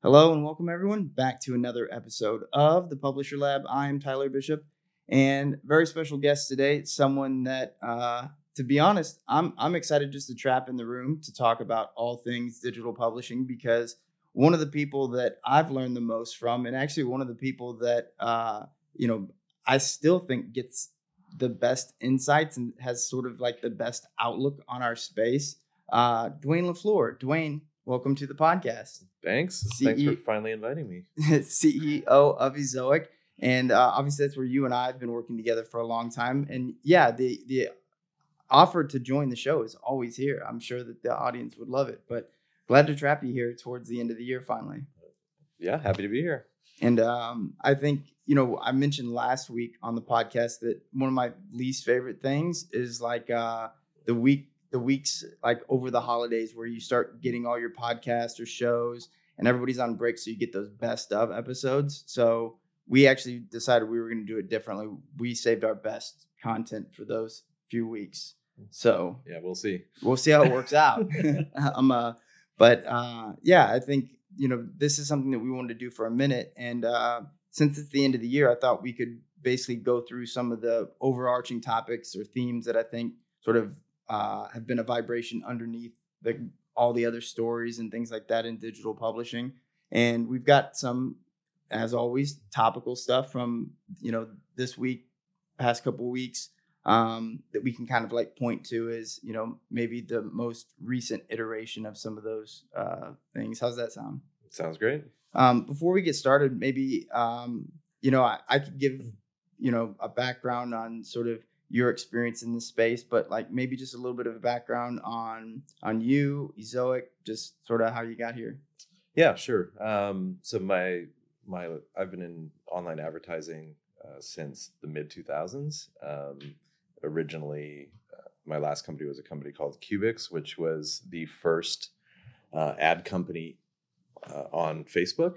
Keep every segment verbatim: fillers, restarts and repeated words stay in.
Hello and welcome everyone back to another episode of the Publisher Lab. I'm Tyler Bishop, and very special guest today, someone that, uh, to be honest, I'm I'm excited just to trap in the room to talk about all things digital publishing because one of the people that I've learned the most from, and actually one of the people that uh, you know I still think gets the best insights and has sort of like the best outlook on our space, uh, Dwayne LaFleur. Dwayne, welcome to the podcast. Thanks. C E Thanks for finally inviting me. C E O of Ezoic. And uh, obviously that's where you and I have been working together for a long time. And yeah, the the offer to join the show is always here. I'm sure that the audience would love it. But glad to trap you here towards the end of the year finally. Yeah, happy to be here. And um, I think, you know, I mentioned last week on the podcast that one of my least favorite things is like uh, the week the weeks like over the holidays where you start getting all your podcasts or shows and everybody's on break, so you get those best of episodes. So we actually decided we were going to do it differently. We saved our best content for those few weeks. So yeah, we'll see. We'll see how it works out. um, uh, but uh, yeah, I think, you know, this is something that we wanted to do for a minute. And uh, since it's the end of the year, I thought we could basically go through some of the overarching topics or themes that I think sort of uh, have been a vibration underneath the, all the other stories and things like that in digital publishing. And we've got some, as always, topical stuff from, you know, this week, past couple of weeks. Um, that we can kind of like point to as, you know, maybe the most recent iteration of some of those uh, things. How's that sound? Sounds great. Um, before we get started, maybe, um, you know, I, I could give, you know, a background on sort of your experience in this space, but like maybe just a little bit of a background on on you, Ezoic, just sort of how you got here. Yeah, sure. Um, so my my I've been in online advertising uh, since the mid two thousands. Um, Originally, uh, my last company was a company called Cubics, which was the first uh, ad company uh, on Facebook.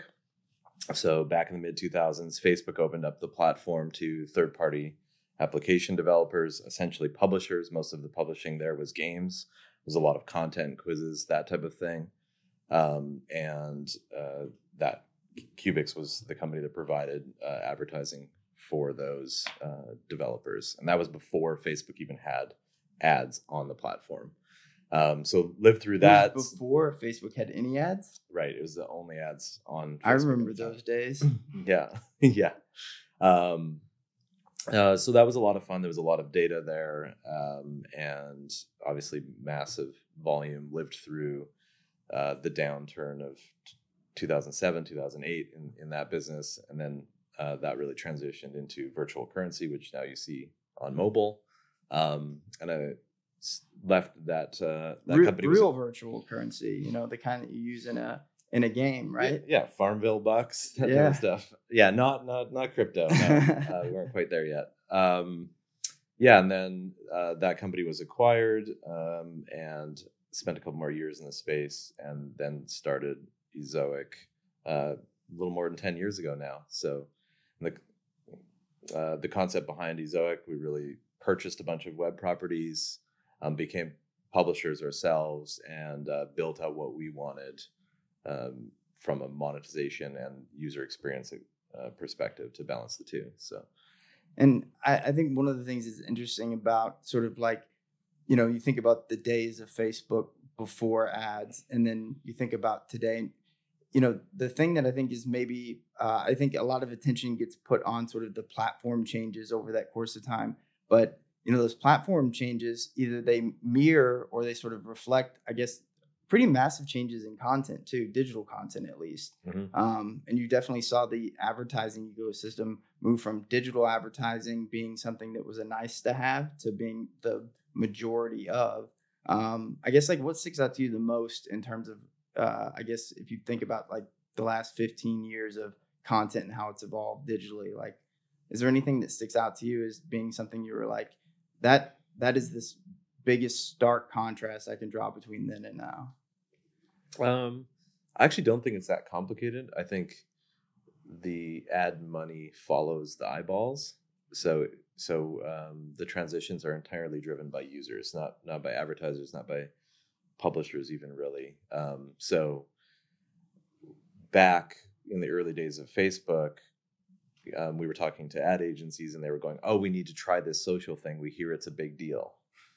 So back in the mid two thousands, Facebook opened up the platform to third-party application developers, essentially publishers. Most of the publishing there was games. There was a lot of content, quizzes, that type of thing. Um, and uh, that Cubics was the company that provided uh, advertising for those uh, developers. And that was before Facebook even had ads on the platform. Um, so lived through that. Before Facebook had any ads? Right. It was the only ads on Facebook. I remember those days. yeah. yeah. Um, uh, so that was a lot of fun. There was a lot of data there. Um, and obviously massive volume. Lived through uh, the downturn of two thousand seven, two thousand eight in, in that business. And then Uh, that really transitioned into virtual currency, which now you see on mobile. Um, and I left that uh, that real, company. Real was, virtual currency, you know, the kind that you use in a in a game, right? Yeah, yeah Farmville bucks, that yeah. kind of stuff. Yeah, not not not crypto. No, uh, we weren't quite there yet. Um, yeah, and then uh, that company was acquired, um, and spent a couple more years in the space, and then started Ezoic uh, a little more than ten years ago now. So. The uh, the concept behind Ezoic, we really purchased a bunch of web properties, um, became publishers ourselves, and uh, built out what we wanted um, from a monetization and user experience uh, perspective to balance the two. So, and I, I think one of the things that's interesting about sort of like, you know, you think about the days of Facebook before ads, and then you think about today. You know, the thing that I think is maybe, uh, I think a lot of attention gets put on sort of the platform changes over that course of time. But, you know, those platform changes, either they mirror or they sort of reflect, I guess, pretty massive changes in content too, digital content at least. Mm-hmm. Um, and you definitely saw the advertising ecosystem move from digital advertising being something that was a nice to have to being the majority of. Um, I guess, like, what sticks out to you the most in terms of, Uh, I guess if you think about like the last fifteen years of content and how it's evolved digitally, like, is there anything that sticks out to you as being something you were like, that, that is this biggest stark contrast I can draw between then and now? Um, I actually don't think it's that complicated. I think the ad money follows the eyeballs. So, so um, the transitions are entirely driven by users, not, not by advertisers, not by publishers even really. Um, so back in the early days of Facebook, um, we were talking to ad agencies and they were going, oh, we need to try this social thing. We hear it's a big deal.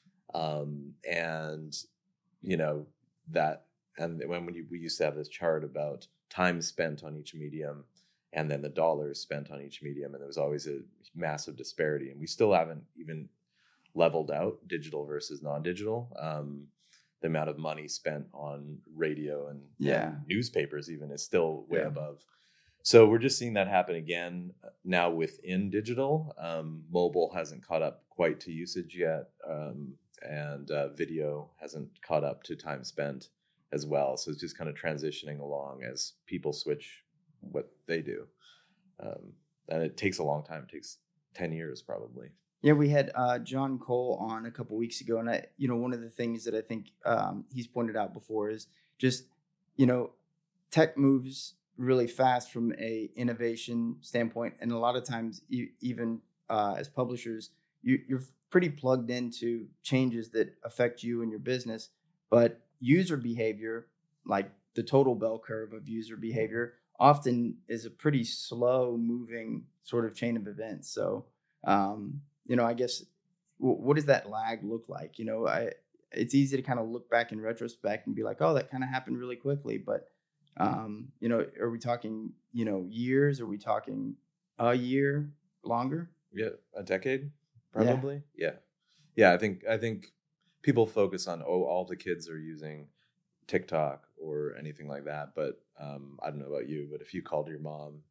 Um, and, you know, that, and when, when you, we used to have this chart about time spent on each medium and then the dollars spent on each medium. And there was always a massive disparity. And we still haven't even leveled out digital versus non-digital. Um, the amount of money spent on radio and, yeah. and newspapers even is still way yeah. above. So we're just seeing that happen again now within digital. Um, mobile hasn't caught up quite to usage yet. Um, and uh, video hasn't caught up to time spent as well. So it's just kind of transitioning along as people switch what they do. Um, and it takes a long time. It takes ten years probably. Yeah, we had uh, John Cole on a couple weeks ago, and I, you know, one of the things that I think um, he's pointed out before is just, you know, tech moves really fast from a innovation standpoint, and a lot of times, e- even uh, as publishers, you, you're pretty plugged into changes that affect you and your business, but user behavior, like the total bell curve of user behavior, often is a pretty slow moving sort of chain of events. So. Um, You know, I guess, what does that lag look like? You know, I it's easy to kind of look back in retrospect and be like, oh, that kind of happened really quickly. But, um, you know, are we talking, you know, years? Are we talking a year longer? Yeah, a decade, probably. Yeah. yeah. Yeah, I think I think people focus on, oh, all the kids are using TikTok or anything like that. But um, I don't know about you, but if you called your mom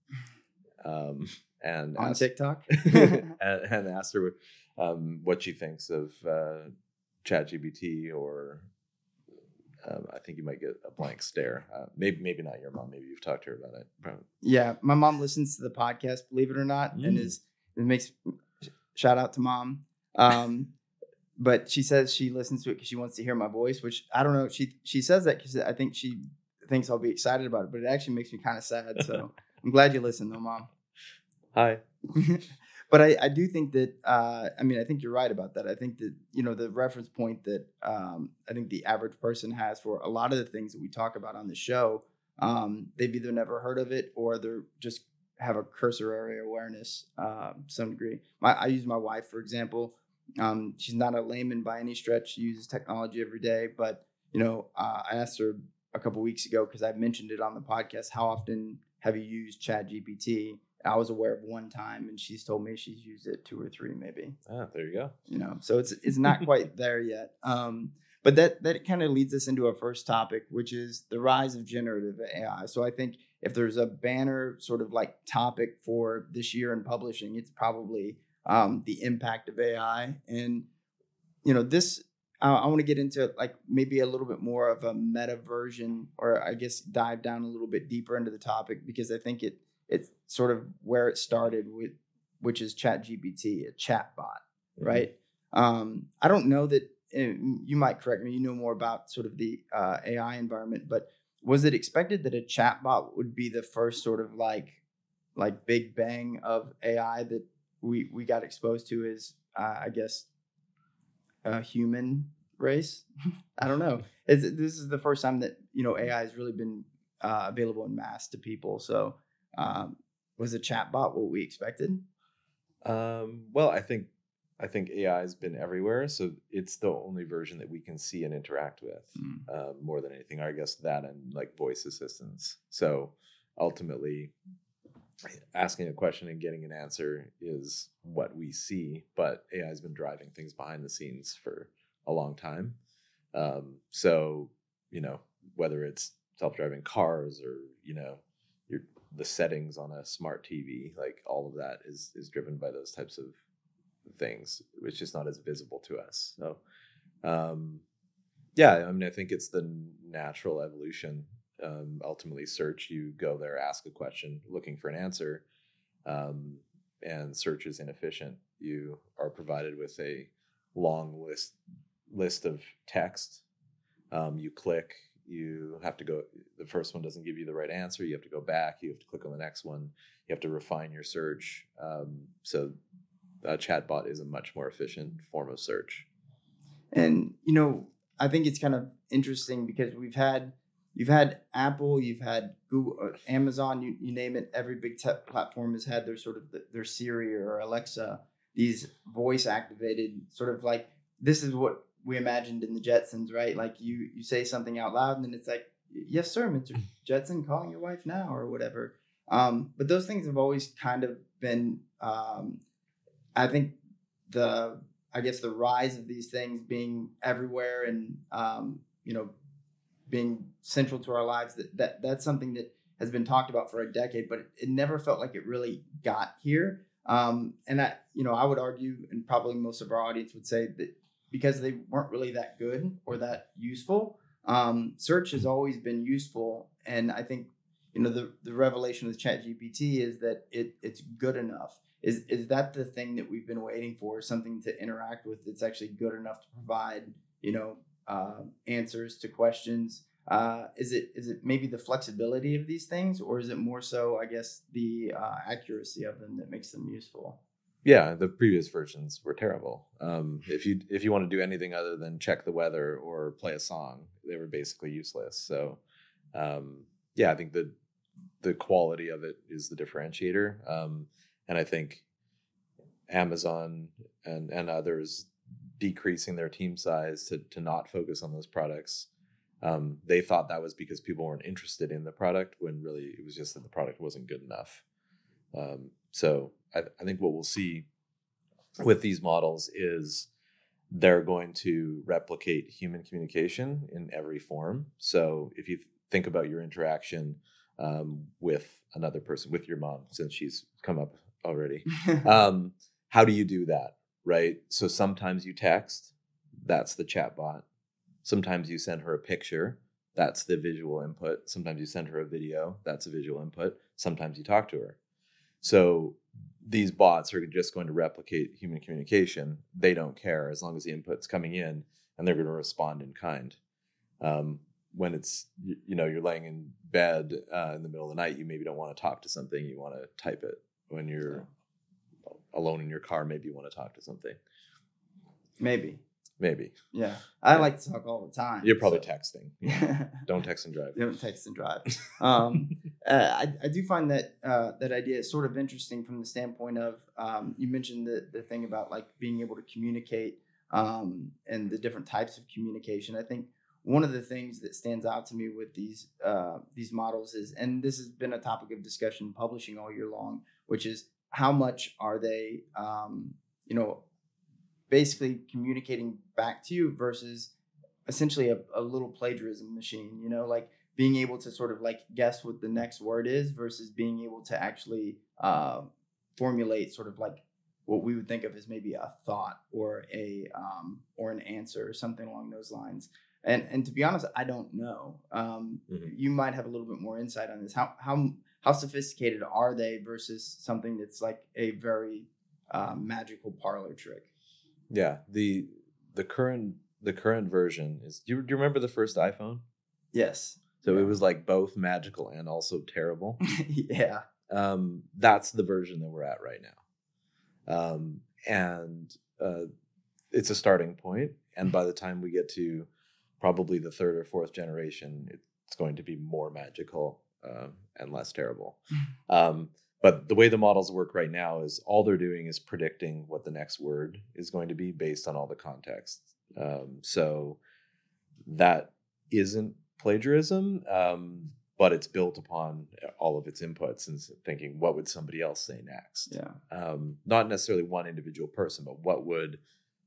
um, and on asked, TikTok and, and asked her um, what she thinks of uh, ChatGPT, or um, I think you might get a blank stare. Uh, maybe maybe not your mom. Maybe you've talked to her about it. Probably. Yeah, my mom listens to the podcast, believe it or not, Mm. and is it makes shout out to mom. Um, but she says she listens to it because she wants to hear my voice, which I don't know. She she says that because I think she thinks I'll be excited about it, but it actually makes me kind of sad. So I'm glad you listen, though, Mom. Hi. But I, I do think that, uh, I mean, I think you're right about that. I think that, you know, the reference point that um, I think the average person has for a lot of the things that we talk about on the show, um, they've either never heard of it or they're just have a cursory awareness uh, to some degree. My, I use my wife, for example. Um, she's not a layman by any stretch. She uses technology every day. But, you know, uh, I asked her a couple weeks ago, because I mentioned it on the podcast, how often have you used ChatGPT? I was aware of one time, and she's told me she's used it two or three, maybe. Ah, there you go. You know, so it's it's not quite there yet. Um, but that that kind of leads us into our first topic, which is the rise of generative A I. So I think if there's a banner sort of like topic for this year in publishing, it's probably um, the impact of A I. And you know, this uh, I want to get into like maybe a little bit more of a meta version, or I guess dive down a little bit deeper into the topic, because I think it. It's sort of where it started with, which is ChatGPT, a chatbot, right? Mm-hmm. Um, I don't know that, you might correct me, you know more about sort of the uh, A I environment, but was it expected that a chatbot would be the first sort of like, like big bang of A I that we, we got exposed to as, uh, I guess, a human race? I don't know. It's, this is the first time that, you know, A I has really been uh, available in mass to people. So, Um, was a chatbot what we expected? Um, well, I think I think A I has been everywhere, so it's the only version that we can see and interact with mm. uh, more than anything. I guess that and like voice assistants. So ultimately, asking a question and getting an answer is what we see, but A I has been driving things behind the scenes for a long time. Um, so you know, whether it's self-driving cars or you know your the settings on a smart T V, like all of that is is driven by those types of things. It's just not as visible to us. So, um, yeah, I mean, I think it's the natural evolution. Um, ultimately, search, you go there, ask a question, looking for an answer, um, and search is inefficient. You are provided with a long list list of text. Um, you click. You have to go, the first one doesn't give you the right answer. You have to go back. You have to click on the next one. You have to refine your search. Um, so a chatbot is a much more efficient form of search. And, you know, I think it's kind of interesting because we've had, you've had Apple, you've had Google, uh, Amazon, you, you name it. Every big tech platform has had their sort of the, their Siri or Alexa, these voice activated sort of like, this is what we imagined in the Jetsons, right? Like you you say something out loud and then it's like, yes, sir, Mister Jetson, calling your wife now or whatever. Um, but those things have always kind of been, um, I think the, I guess the rise of these things being everywhere and, um, you know, being central to our lives, that, that that's something that has been talked about for a decade, but it, it never felt like it really got here. Um, and I, you know, I would argue, and probably most of our audience would say that because they weren't really that good or that useful, um, search has always been useful. And I think, you know, the, the revelation with ChatGPT is that it it's good enough. Is is that the thing that we've been waiting for? Something to interact with that's actually good enough to provide, you know, uh, answers to questions. Uh, is it is it maybe the flexibility of these things, or is it more so, I guess, the uh, accuracy of them that makes them useful? Yeah, the previous versions were terrible. Um, if you if you want to do anything other than check the weather or play a song, they were basically useless. So, um, yeah, I think the the quality of it is the differentiator, um, and I think Amazon and and others decreasing their team size to to not focus on those products. Um, they thought that was because people weren't interested in the product, when really it was just that the product wasn't good enough. Um, so I, I think what we'll see with these models is they're going to replicate human communication in every form. So if you think about your interaction um, with another person, with your mom, since she's come up already, um, how do you do that, right? So sometimes you text, that's the chat bot. Sometimes you send her a picture, that's the visual input. Sometimes you send her a video, that's a visual input. Sometimes you talk to her. So these bots are just going to replicate human communication. They don't care as long as the input's coming in, and they're going to respond in kind. Um, when it's, you, you know, you're laying in bed uh, in the middle of the night, you maybe don't want to talk to something, you want to type it. When you're alone in your car, maybe you want to talk to something. Maybe. Maybe. Yeah. I yeah. like to talk all the time. You're probably so. texting. Yeah. Don't text and drive. Don't text and drive. Um, uh, I, I do find that uh, that idea is sort of interesting from the standpoint of, um, you mentioned the, the thing about like being able to communicate um, and the different types of communication. I think one of the things that stands out to me with these uh, these models is, and this has been a topic of discussion in publishing all year long, which is how much are they, um, you know, basically communicating back to you versus essentially a, a little plagiarism machine, you know, like being able to sort of like guess what the next word is versus being able to actually uh, formulate sort of like what we would think of as maybe a thought or a um, or an answer or something along those lines. And and to be honest, I don't know. Um, mm-hmm. You might have a little bit more insight on this. How how how sophisticated are they versus something that's like a very uh, magical parlor trick? Yeah, the the current the current version is. Do you, do you remember the first iPhone? Yes. So yeah. It was like both magical and also terrible. yeah. Um, that's the version that we're at right now, um, and uh, it's a starting point. And by the time we get to probably the third or fourth generation, it's going to be more magical uh, and less terrible. Um, But the way the models work right now is all they're doing is predicting what the next word is going to be based on all the context. Um, so that isn't plagiarism, um, but it's built upon all of its inputs and thinking, what would somebody else say next? Yeah. Um, not necessarily one individual person, but what would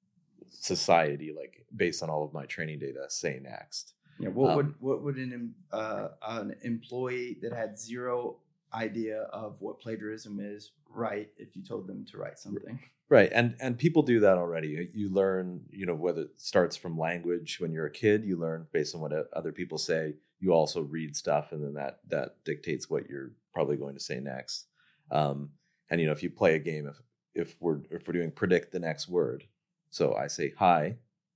society, like based on all of my training data, say next? Yeah. What um, would what would an uh, an employee that had zero idea of what plagiarism is write if you told them to write something? Right. And and people do that already. You learn, you know, whether it starts from language when you're a kid, you learn based on what other people say. You also read stuff, and then that that dictates what you're probably going to say next. Um, and you know, if you play a game, if if we're if we're doing predict the next word, so I say hi,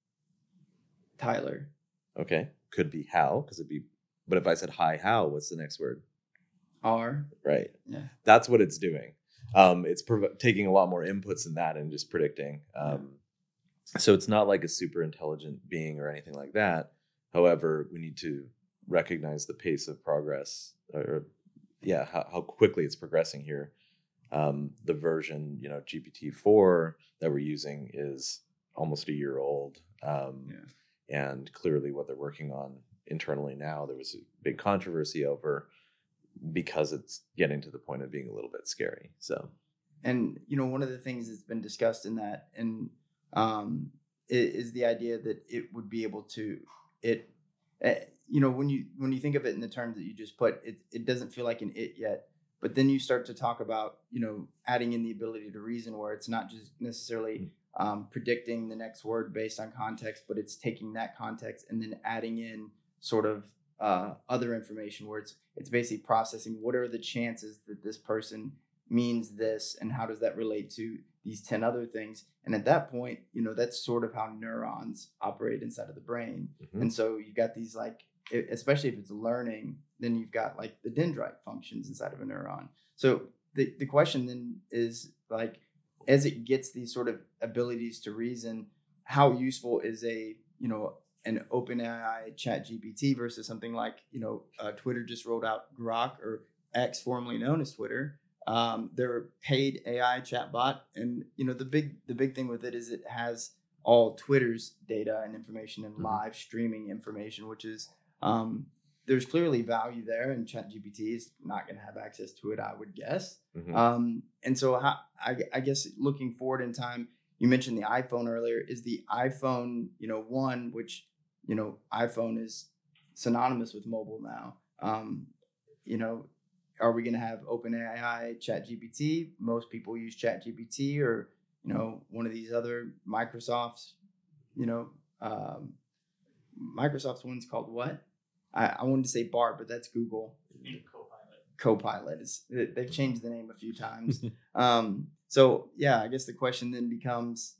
Tyler. Okay, could be Hal, because it'd be. But if I said hi, Hal, what's the next word? R. Right. Yeah. That's what it's doing. Um, it's prov- taking a lot more inputs than that and just predicting. Um, yeah. So it's not like a super intelligent being or anything like that. However, we need to recognize the pace of progress, or yeah, how, how quickly it's progressing here. Um, the version, you know, G P T four that we're using is almost a year old. Um, yeah. And clearly what they're working on internally now, there was a big controversy over, because it's getting to the point of being a little bit scary. So, and you know, one of the things that's been discussed in that, and um, is, is the idea that it would be able to, it, uh, you know, when you when you think of it in the terms that you just put, it it doesn't feel like an it yet. But then you start to talk about, you know, adding in the ability to reason, where it's not just necessarily um, predicting the next word based on context, but it's taking that context and then adding in sort of uh, other information, where it's it's basically processing what are the chances that this person means this, and how does that relate to these ten other things. And at that point, you know, that's sort of how neurons operate inside of the brain. Mm-hmm. And so you got these, like, especially if it's learning, then you've got like the dendrite functions inside of a neuron. So the, the question then is, like, as it gets these sort of abilities to reason, how useful is a, you know, an OpenAI ChatGPT versus something like, you know, uh, Twitter just rolled out Grok, or X, formerly known as Twitter. Um, their paid A I chatbot, and you know, the big the big thing with it is it has all Twitter's data and information and mm-hmm. live streaming information, which is um, there's clearly value there, and ChatGPT is not going to have access to it, I would guess. Mm-hmm. Um, and so, how, I, I guess looking forward in time, you mentioned the iPhone earlier. Is the iPhone, you know, one, which, you know, iPhone is synonymous with mobile now. Um, you know, are we going to have OpenAI, ChatGPT? Most people use ChatGPT, or, you know, one of these other Microsoft's, you know, um, Microsoft's one's called what? I, I wanted to say Bard, but that's Google. Copilot. Copilot is, they've changed the name a few times. um, so yeah, I guess the question then becomes,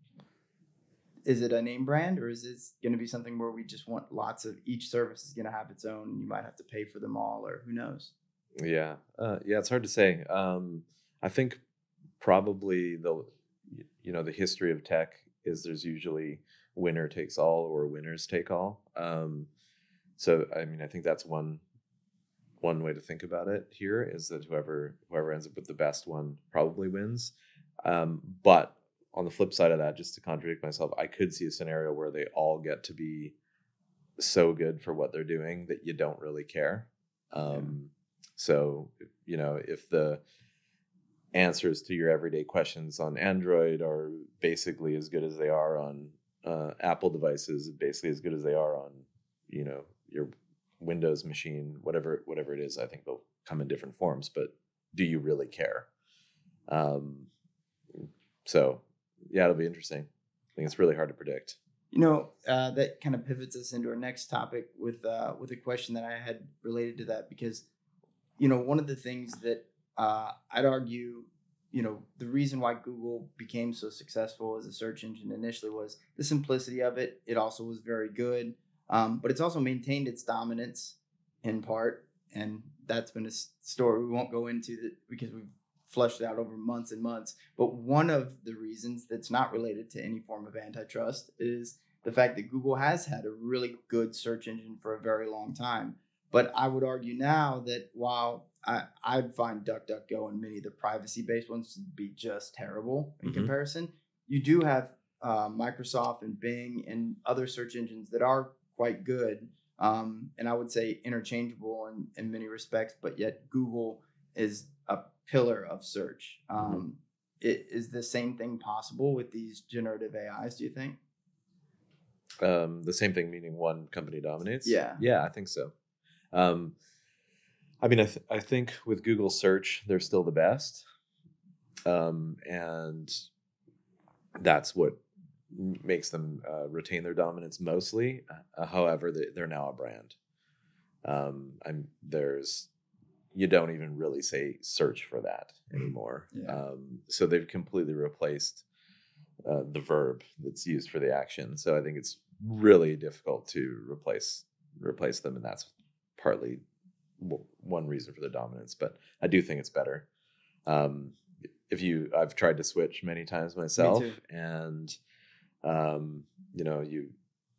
is it a name brand, or is this going to be something where we just want lots of, each service is going to have its own, and you might have to pay for them all, or who knows? Yeah. Uh, yeah. It's hard to say. Um, I think probably the, you know, the history of tech is there's usually winner takes all or winners take all. Um, so, I mean, I think that's one, one way to think about it here, is that whoever, whoever ends up with the best one probably wins. Um, but on the flip side of that, just to contradict myself, I could see a scenario where they all get to be so good for what they're doing that you don't really care. Um, yeah. So, you know, if the answers to your everyday questions on Android are basically as good as they are on uh, Apple devices, basically as good as they are on, you know, your Windows machine, whatever whatever it is, I think they'll come in different forms. But do you really care? Um, so, yeah, it'll be interesting. I think it's really hard to predict. You know, uh, that kind of pivots us into our next topic with uh, with a question that I had related to that, because, you know, one of the things that uh, I'd argue, you know, the reason why Google became so successful as a search engine initially was the simplicity of it. It also was very good, um, but it's also maintained its dominance in part. And that's been a story we won't go into that because we've flushed it out over months and months. But one of the reasons that's not related to any form of antitrust is the fact that Google has had a really good search engine for a very long time. But I would argue now that while I, I'd find DuckDuckGo and many of the privacy-based ones to be just terrible in mm-hmm. comparison, you do have uh, Microsoft and Bing and other search engines that are quite good, um, and I would say interchangeable in, in many respects, but yet Google is a pillar of search. Um, mm-hmm. it, is the same thing possible with these generative A Is, do you think? Um, the same thing meaning one company dominates? Yeah. Yeah, I think so. Um, I mean, I, th- I think with Google search, they're still the best. Um, and that's what makes them uh, retain their dominance mostly. Uh, however, they, they're now a brand. Um, I'm, there's, you don't even really say search for that anymore. Yeah. Um, so they've completely replaced uh, the verb that's used for the action. So I think it's really difficult to replace replace them, and that's partly w- one reason for the dominance. But I do think it's better. Um, if you, I've tried to switch many times myself, and um, you know, you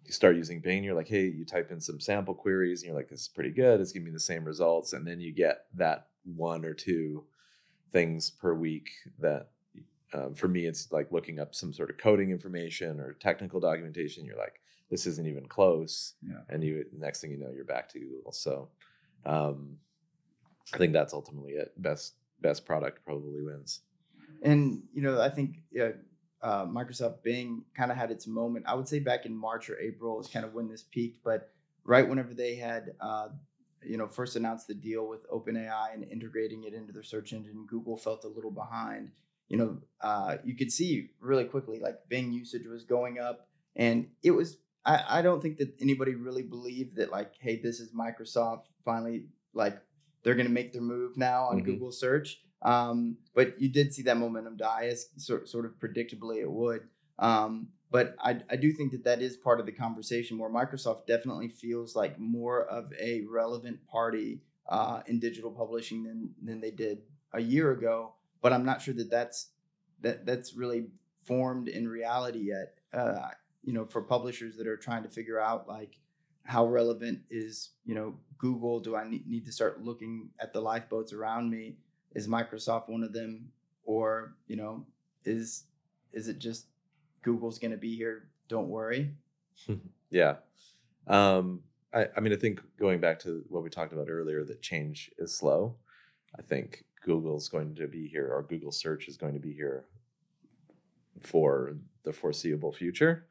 you start using Bing, you're like, hey, you type in some sample queries and you're like, this is pretty good. It's giving me the same results. And then you get that one or two things per week that um, for me, it's like looking up some sort of coding information or technical documentation. You're like, this isn't even close. Yeah. And you, next thing you know, you're back to Google. So um, I think that's ultimately it. Best, best product probably wins. And, you know, I think, yeah, Uh, Microsoft Bing kind of had its moment. I would say back in March or April is kind of when this peaked. But right whenever they had, uh, you know, first announced the deal with OpenAI and integrating it into their search engine, Google felt a little behind. You know, uh, you could see really quickly like Bing usage was going up, and it was. I, I don't think that anybody really believed that like, hey, this is Microsoft finally like they're going to make their move now on Mm-hmm. Google search. Um, but you did see that momentum die, as sort, sort of predictably it would. Um, but I, I do think that that is part of the conversation where Microsoft definitely feels like more of a relevant party uh, in digital publishing than than they did a year ago. But I'm not sure that that's that that's really formed in reality yet. Uh, you know, for publishers that are trying to figure out like how relevant is, you know, Google? Do I need, need to start looking at the lifeboats around me? Is Microsoft one of them, or you know, is is it just Google's going to be here? Don't worry. Yeah, um, I, I mean, I think going back to what we talked about earlier, that change is slow. I think Google's going to be here, or Google Search is going to be here for the foreseeable future.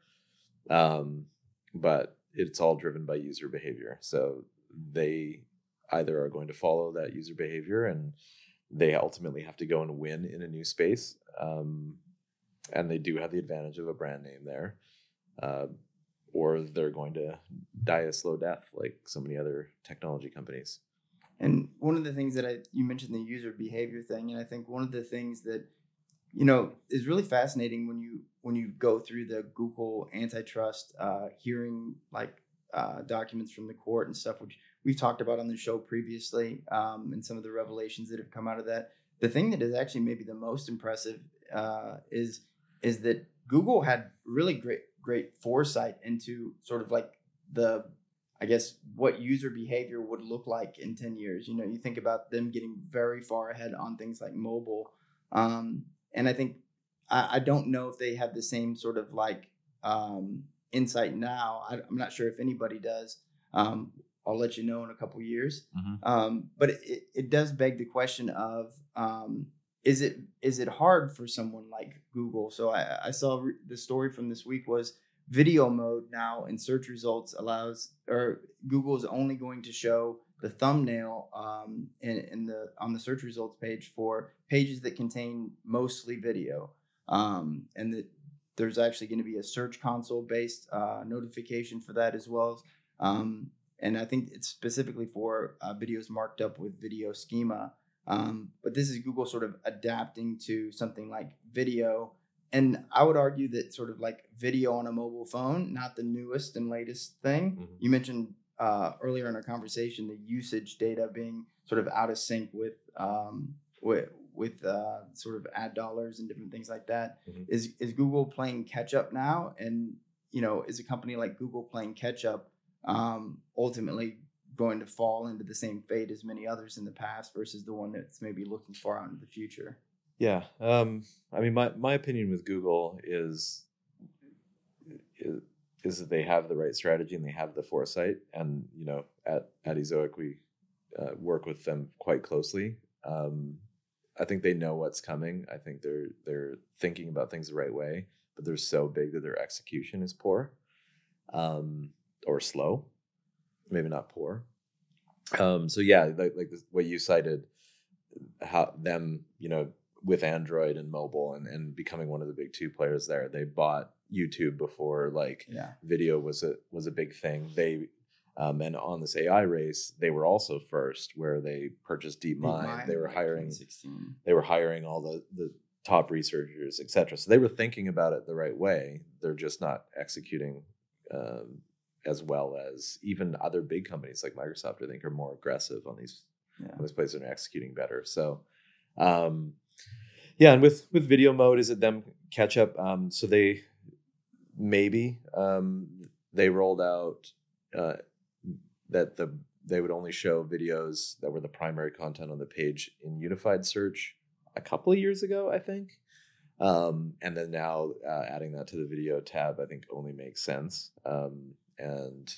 Um, but it's all driven by user behavior. So they either are going to follow that user behavior and they ultimately have to go and win in a new space. Um, and they do have the advantage of a brand name there. Uh, or they're going to die a slow death like so many other technology companies. And one of the things that I, you mentioned the user behavior thing. And I think one of the things that, you know, is really fascinating when you, when you go through the Google antitrust uh, hearing, like uh, documents from the court and stuff, which we've talked about on the show previously, um, and some of the revelations that have come out of that. The thing that is actually maybe the most impressive uh, is is that Google had really great great foresight into sort of like the, I guess, what user behavior would look like in ten years. You know, you think about them getting very far ahead on things like mobile, um, and I think I, I don't know if they have the same sort of like um, insight now. I, I'm not sure if anybody does. Um, I'll let you know in a couple years. Mm-hmm. Um, but it, it does beg the question of, um, is it is it hard for someone like Google? So I, I saw re- the story from this week was video mode now in search results allows, or Google is only going to show the thumbnail um, in, in the on the search results page for pages that contain mostly video, um, and that there's actually going to be a Search Console based uh, notification for that as well. Um, And I think it's specifically for uh, videos marked up with video schema. Um, but this is Google sort of adapting to something like video. And I would argue that sort of like video on a mobile phone, not the newest and latest thing. Mm-hmm. You mentioned uh, earlier in our conversation the usage data being sort of out of sync with um, with, with uh, sort of ad dollars and different things like that. Mm-hmm. Is is Google playing catch up now? And you know, is a company like Google playing catch up Um, ultimately going to fall into the same fate as many others in the past versus the one that's maybe looking far out into the future? Yeah. Um, I mean, my, my opinion with Google is, is, is that they have the right strategy and they have the foresight. And, you know, at, at Ezoic, we uh, work with them quite closely. Um, I think they know what's coming. I think they're, they're thinking about things the right way, but they're so big that their execution is poor. Um, or slow, maybe not poor. Um, so yeah, like, like this, what you cited, how them, you know, with Android and mobile and, and becoming one of the big two players there. They bought YouTube before like yeah. video was a was a big thing. They um, and on this A I race, they were also first, where they purchased DeepMind. DeepMind they were like hiring. They were hiring all the the top researchers, et cetera. So they were thinking about it the right way. They're just not executing Um, as well as even other big companies like Microsoft, I think, are more aggressive on these yeah. on these places and are executing better. So, um, yeah, and with with video mode, is it them catch up? Um, so they maybe um, they rolled out uh, that the they would only show videos that were the primary content on the page in unified search a couple of years ago, I think. Um, and then now uh, adding that to the video tab, I think only makes sense. Um, and,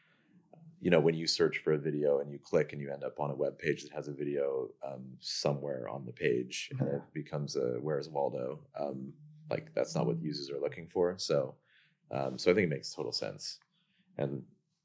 you know, when you search for a video and you click and you end up on a web page that has a video um, somewhere on the page, and it becomes a Where's Waldo? Um, like that's not what users are looking for. So, um, so I think it makes total sense. And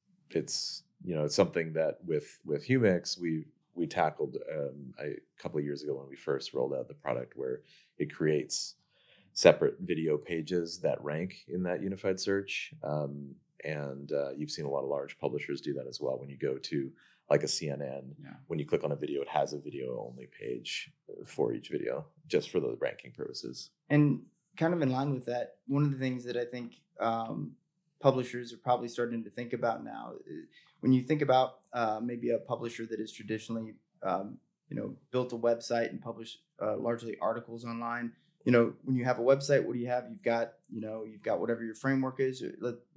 it's, you know, it's something that with with Humix we we tackled um, a couple of years ago when we first rolled out the product, where it creates separate video pages that rank in that unified search. Um, and uh, you've seen a lot of large publishers do that as well. When you go to like a C N N, yeah. when you click on a video, it has a video only page for each video, just for the ranking purposes. And kind of in line with that, one of the things that I think um, publishers are probably starting to think about now, when you think about uh, maybe a publisher that has traditionally, um, you know, built a website and published uh, largely articles online. You know, when you have a website, what do you have? You've got, you know, you've got whatever your framework is.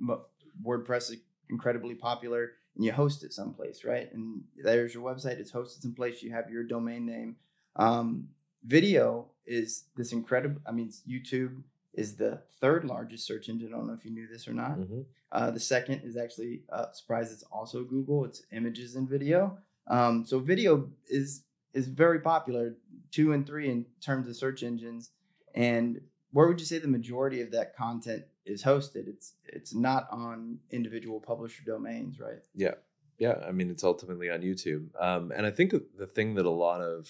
WordPress is incredibly popular, and you host it someplace, right? And there's your website. It's hosted someplace. You have your domain name. Um, video is this incredible. I mean, YouTube is the third largest search engine. I don't know if you knew this or not. Mm-hmm. Uh, the second is actually, uh, surprise, it's also Google. It's images and video. Um, so video is is very popular, two and three in terms of search engines. And where would you say the majority of that content is hosted? It's it's not on individual publisher domains, right? Yeah. Yeah. I mean, it's ultimately on YouTube. Um, and I think the thing that a lot of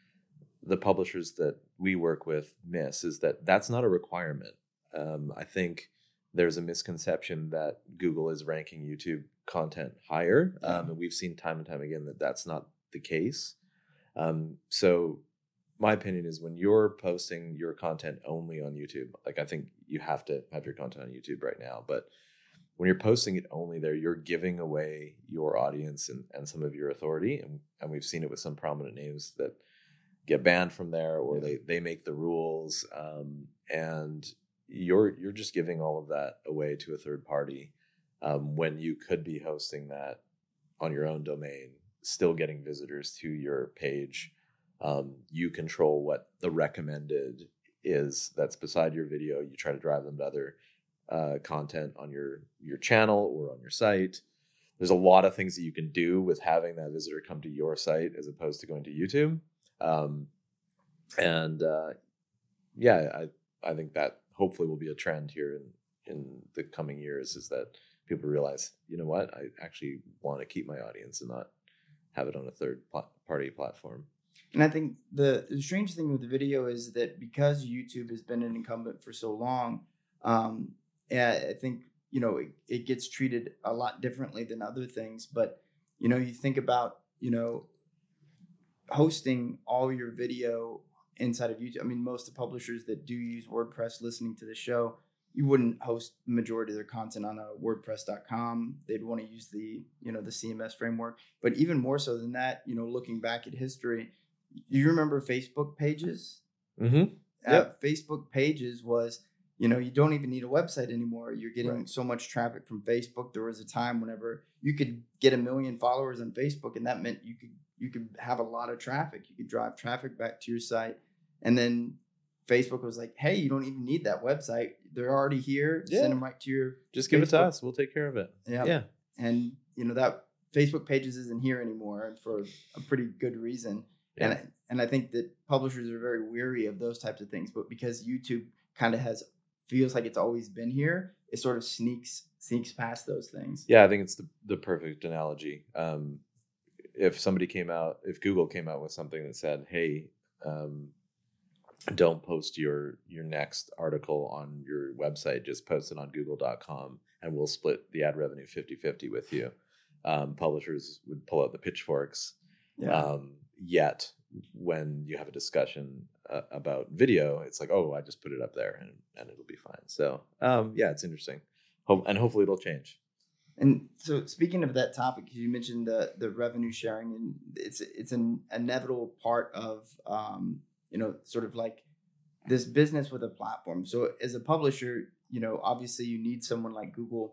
the publishers that we work with miss is that that's not a requirement. Um, I think there's a misconception that Google is ranking YouTube content higher. Yeah. Um, and we've seen time and time again that that's not the case. Um, so my opinion is when you're posting your content only on YouTube, like I think you have to have your content on YouTube right now, but when you're posting it only there, you're giving away your audience and, and some of your authority. And, and we've seen it with some prominent names that get banned from there, or they, they make the rules. Um, and you're, you're just giving all of that away to a third party um, when you could be hosting that on your own domain, still getting visitors to your page. Um, you control what the recommended is that's beside your video. You try to drive them to other uh, content on your, your channel or on your site. There's a lot of things that you can do with having that visitor come to your site as opposed to going to YouTube. Um, and uh, yeah, I, I think that hopefully will be a trend here in, in the coming years, is that people realize, you know what, I actually want to keep my audience and not have it on a third pl- party platform. And I think the, the strange thing with the video is that because YouTube has been an incumbent for so long, um, I think, you know, it, it gets treated a lot differently than other things. But, you know, you think about, you know, hosting all your video inside of YouTube. I mean, most of the publishers that do use WordPress listening to the show, you wouldn't host the majority of their content on a WordPress dot com. They'd want to use the, you know, the C M S framework. But even more so than that, you know, looking back at history, you remember Facebook pages? Mm-hmm. Uh, yep. Facebook pages was, you know, you don't even need a website anymore. You're getting right. so much traffic from Facebook. There was a time whenever you could get a million followers on Facebook, and that meant you could you could have a lot of traffic. You could drive traffic back to your site. And then Facebook was like, hey, you don't even need that website. They're already here. Yeah. Send them right to your Just Facebook. give it to us. We'll take care of it. Yeah. yeah. And, you know, that Facebook pages isn't here anymore, and for a pretty good reason. Yeah. And, I, and I think that publishers are very weary of those types of things. But because YouTube kind of has, feels like it's always been here, it sort of sneaks sneaks past those things. Yeah, I think it's the, the perfect analogy. Um, if somebody came out, if Google came out with something that said, hey, um, don't post your your next article on your website, just post it on google dot com and we'll split the ad revenue fifty-fifty with you. Um, publishers would pull out the pitchforks. Yeah. Um, yet when you have a discussion uh, about video, it's like, oh, I just put it up there and, and it'll be fine. So um, yeah, it's interesting. Hope, and hopefully it'll change. And so, speaking of that topic, you mentioned the the revenue sharing, and it's it's an inevitable part of um, you know, sort of like this business with a platform. So, as a publisher, you know, obviously you need someone like Google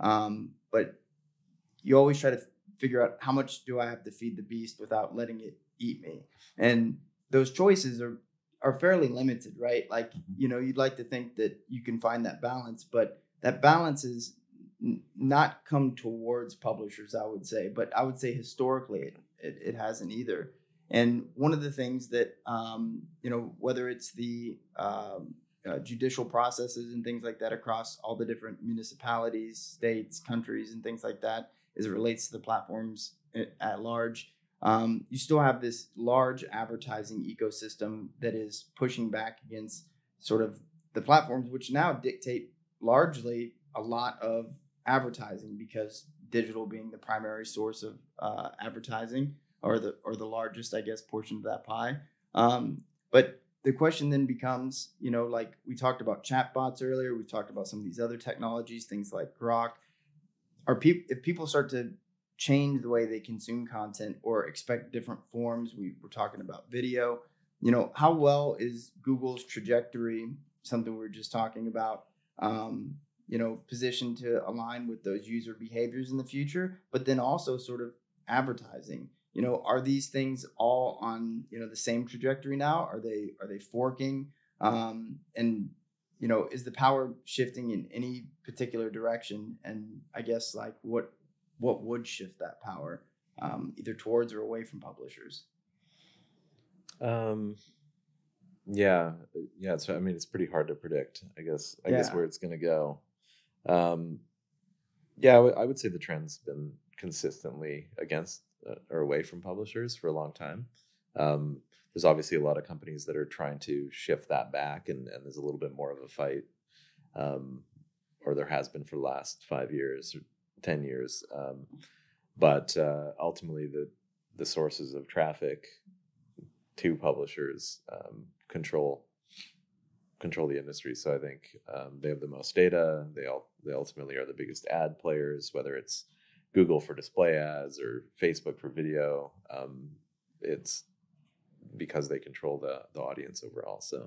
Um, but you always try to f- figure out how much do I have to feed the beast without letting it eat me. And those choices are are fairly limited, right? Like, you know, you'd like to think that you can find that balance, but that balance is n- not come towards publishers, I would say. But I would say historically, it, it, it hasn't either. And one of the things that, um, you know, whether it's the um, uh, judicial processes and things like that across all the different municipalities, states, countries, and things like that, as it relates to the platforms at, at large, um, you still have this large advertising ecosystem that is pushing back against sort of the platforms, which now dictate largely a lot of advertising because digital being the primary source of uh, advertising or the or the largest, I guess, portion of that pie. Um, but the question then becomes, you know, like we talked about chatbots earlier, we talked about some of these other technologies, things like Grok. Are people if people start to change the way they consume content or expect different forms, we were talking about video, you know, how well is Google's trajectory, something we were just talking about, um, you know, positioned to align with those user behaviors in the future, but then also sort of advertising, you know, are these things all on, you know, the same trajectory now? Are they are they forking? Um, and you know, is the power shifting in any particular direction? And I guess like what what would shift that power, um, either towards or away from publishers? Um, yeah, yeah. So I mean, it's pretty hard to predict. I guess. I guess Yeah. where it's going to go. Um, yeah, I would I would say the trend's been consistently against uh, or away from publishers for a long time. Um, there's obviously a lot of companies that are trying to shift that back, and, and there's a little bit more of a fight, um, or there has been for the last five years or ten years. Um, but uh, ultimately, the the sources of traffic to publishers um, control control the industry. So I think um, they have the most data. They all they ultimately are the biggest ad players, whether it's Google for display ads or Facebook for video. Um, it's because they control the the audience overall. So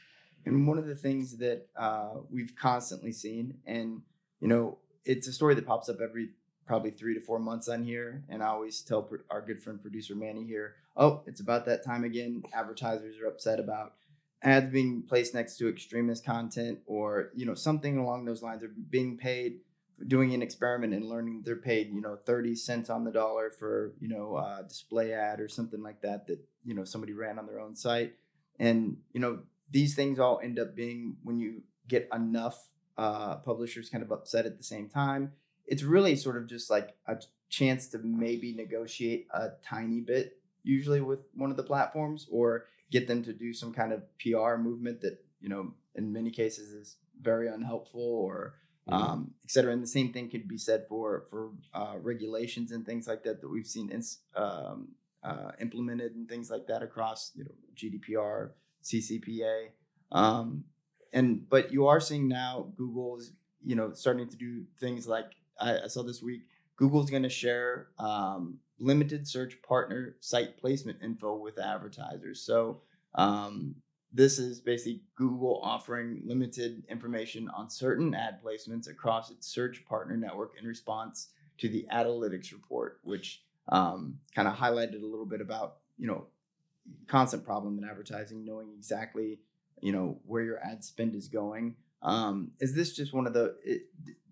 And one of the things that uh, we've constantly seen, and you know, it's a story that pops up every probably three to four months on here. And I always tell pr- our good friend producer Manny here, oh, it's about that time again. Advertisers are upset about ads being placed next to extremist content, or you know, something along those lines. They're being paid for doing an experiment and learning they're paid, you know, thirty cents on the dollar for you know a display ad or something like that that you know somebody ran on their own site, and you know these things all end up being when you get enough uh, publishers kind of upset at the same time. It's really sort of just like a chance to maybe negotiate a tiny bit, usually with one of the platforms, or get them to do some kind of P R movement that, you know, in many cases is very unhelpful or mhm. um, et cetera. And the same thing could be said for for uh, regulations and things like that that we've seen ins- um, uh, implemented and things like that across, you know, G D P R, C C P A. Um, and but you are seeing now Google's, you know, starting to do things like I, I saw this week. Google's going to share um, limited search partner site placement info with advertisers. So um, this is basically Google offering limited information on certain ad placements across its search partner network in response to the Analytics report, which um, kind of highlighted a little bit about, you know, constant problem in advertising, knowing exactly, you know, where your ad spend is going. Um, is this just one of the, it,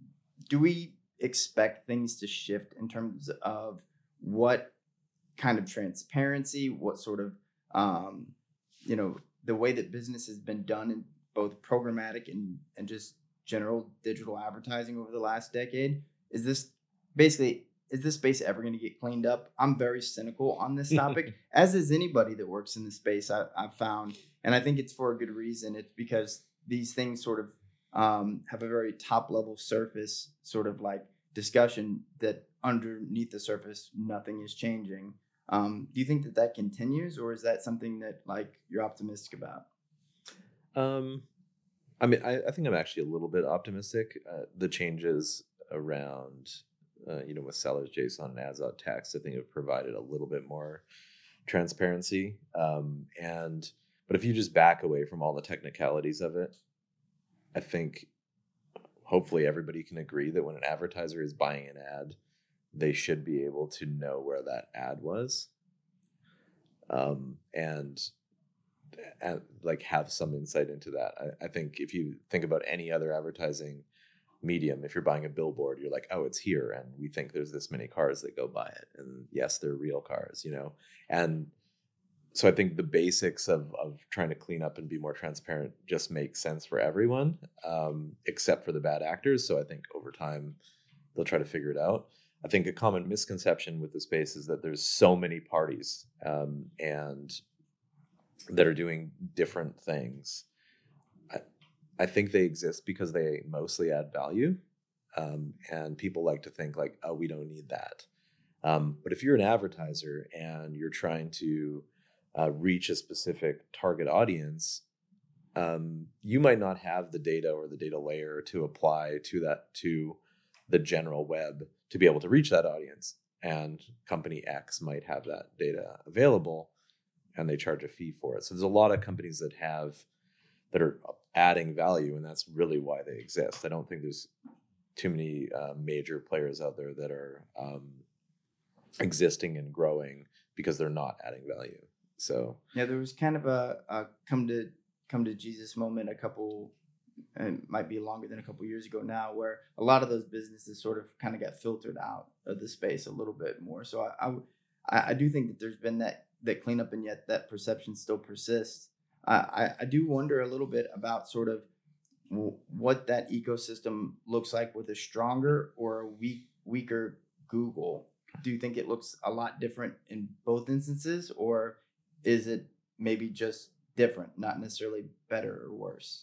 do we expect things to shift in terms of what kind of transparency, what sort of, um, you know, the way that business has been done in both programmatic and, and just general digital advertising over the last decade? Is this basically, is this space ever going to get cleaned up? I'm very cynical on this topic, as is anybody that works in the space, I, I've found. And I think it's for a good reason. It's because these things sort of um, have a very top level surface sort of like discussion that underneath the surface, nothing is changing. Um, do you think that that continues, or is that something that like you're optimistic about? Um, I mean, I, I think I'm actually a little bit optimistic. Uh, the changes around, uh, you know, with sellers JSON and ads out text, I think have provided a little bit more transparency. Um, and but if you just back away from all the technicalities of it, I think hopefully everybody can agree that when an advertiser is buying an ad, they should be able to know where that ad was, um, and, and like have some insight into that. I, I think if you think about any other advertising medium, if you're buying a billboard, you're like, oh, it's here, and we think there's this many cars that go by it, and yes, they're real cars, you know. And so I think the basics of of trying to clean up and be more transparent just makes sense for everyone, um, except for the bad actors. So I think over time they'll try to figure it out. I think a common misconception with the space is that there's so many parties um, and that are doing different things. I, I think they exist because they mostly add value, um, and people like to think like, oh, we don't need that. Um, but if you're an advertiser and you're trying to uh, reach a specific target audience, um, you might not have the data or the data layer to apply to that, to the general web, to be able to reach that audience. And company X might have that data available and they charge a fee for it. So there's a lot of companies that have, that are adding value, and that's really why they exist. I don't think there's too many uh, major players out there that are um, existing and growing because they're not adding value. So yeah, there was kind of a, a come to come to Jesus moment a couple, and might be longer than a couple years ago now, where a lot of those businesses sort of kind of got filtered out of the space a little bit more. So I I, I do think that there's been that that cleanup, and yet that perception still persists. I, I, I do wonder a little bit about sort of w- what that ecosystem looks like with a stronger or a weak weaker Google. Do you think it looks a lot different in both instances, or is it maybe just different, not necessarily better or worse?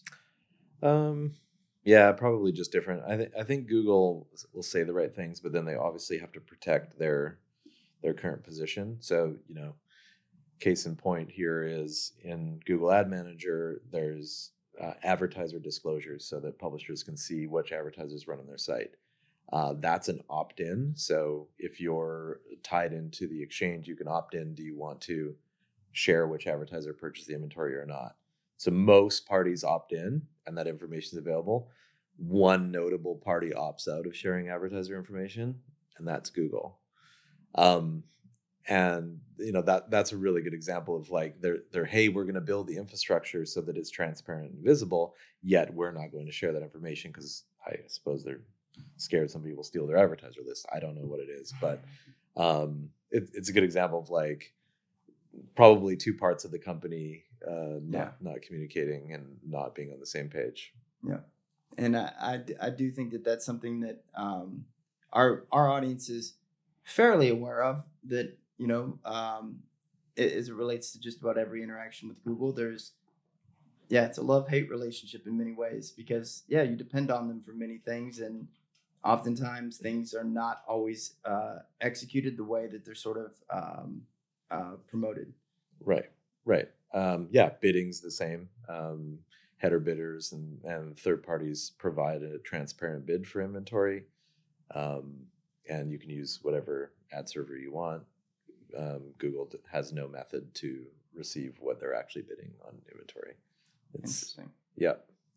Um, yeah, probably just different. I think I think Google will say the right things, but then they obviously have to protect their their current position. So, you know, case in point here is in Google Ad Manager, there's uh, advertiser disclosures so that publishers can see which advertisers run on their site. Uh, that's an opt-in. So if you're tied into the exchange, you can opt in. Do you want to share which advertiser purchased the inventory or not? So most parties opt in, and that information is available. One notable party opts out of sharing advertiser information, and that's Google. Um, and you know that that's a really good example of like they're they're hey, we're going to build the infrastructure so that it's transparent and visible, yet we're not going to share that information because I suppose they're scared somebody will steal their advertiser list. I don't know what it is, but um, it, it's a good example of like probably two parts of the company uh, not Yeah. not communicating and not being on the same page. Yeah, and I, I, I do think that that's something that um, our our audience is fairly aware of. That you know, um, it, as it relates to just about every interaction with Google, there's yeah, it's a love hate relationship in many ways because yeah, you depend on them for many things, and oftentimes things are not always uh, executed the way that they're sort of um, uh, promoted. Right, right. Um, yeah, bidding's the same. Um, header bidders and, and third parties provide a transparent bid for inventory. Um, and you can use whatever ad server you want. Um, Google has no method to receive what they're actually bidding on inventory. It's, Interesting. Yeah.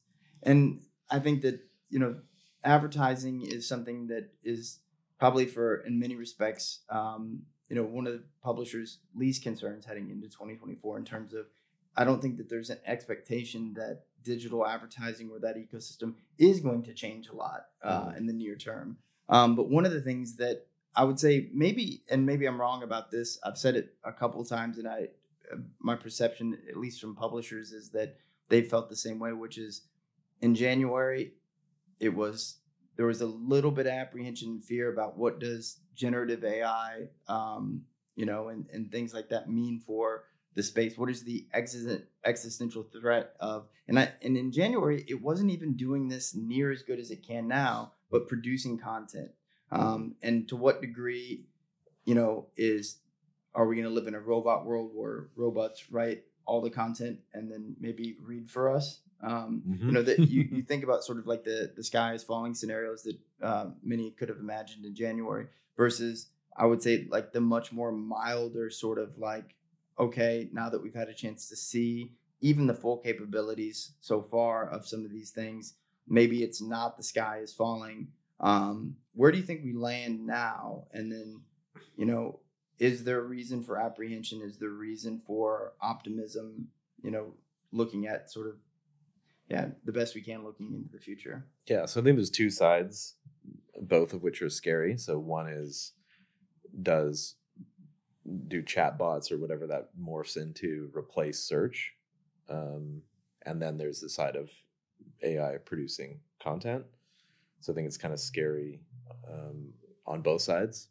And I think that, you know, advertising is something that is probably for, in many respects, um, you know, one of the publishers' least concerns heading into twenty twenty-four in terms of, I don't think that there's an expectation that digital advertising or that ecosystem is going to change a lot uh, Mhm. in the near term. Um, but one of the things that I would say maybe, and maybe I'm wrong about this, I've said it a couple of times, and I, my perception, at least from publishers, is that they felt the same way, which is in January, it was, there was a little bit of apprehension and fear about what does generative A I, um, you know, and, and things like that mean for the space. What is the existen- existential threat of, and I, and in January, it wasn't even doing this near as good as it can now, but producing content. Um, and to what degree, you know, is, are we going to live in a robot world where robots write all the content and then maybe read for us? Um, Mhm. You know, that you, you think about sort of like the, the sky is falling scenarios that uh, many could have imagined in January versus, I would say, like the much more milder sort of like, okay, now that we've had a chance to see even the full capabilities so far of some of these things, maybe it's not the sky is falling. Um, where do you think we land now? And then, you know, is there a reason for apprehension? Is there a reason for optimism? You know, looking at sort of, yeah, the best we can looking into the future. Yeah, so I think there's two sides, both of which are scary. So one is, does do chatbots or whatever that morphs into replace search? Um, and then there's the side of A I producing content. So I think it's kind of scary um, on both sides.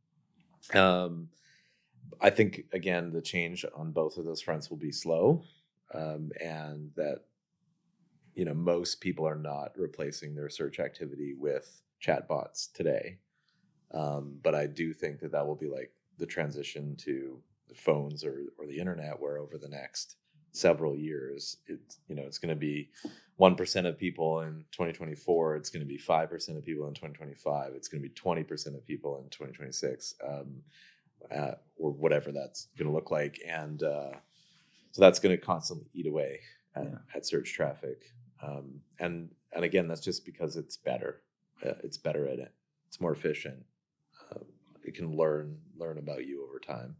Um, I think, again, the change on both of those fronts will be slow, um, and that, you know, most people are not replacing their search activity with chatbots today. Um, but I do think that that will be like the transition to phones or, or the internet, where over the next several years, it's, you know, it's going to be one percent of people in twenty twenty-four. It's going to be five percent of people in twenty twenty-five. It's going to be twenty percent of people in twenty twenty-six, um, uh, or whatever that's going to look like. And uh, so that's going to constantly eat away at, yeah. at search traffic. Um, and, and again, that's just because it's better. Uh, it's better at it. It's more efficient. Uh, it can learn, learn about you over time.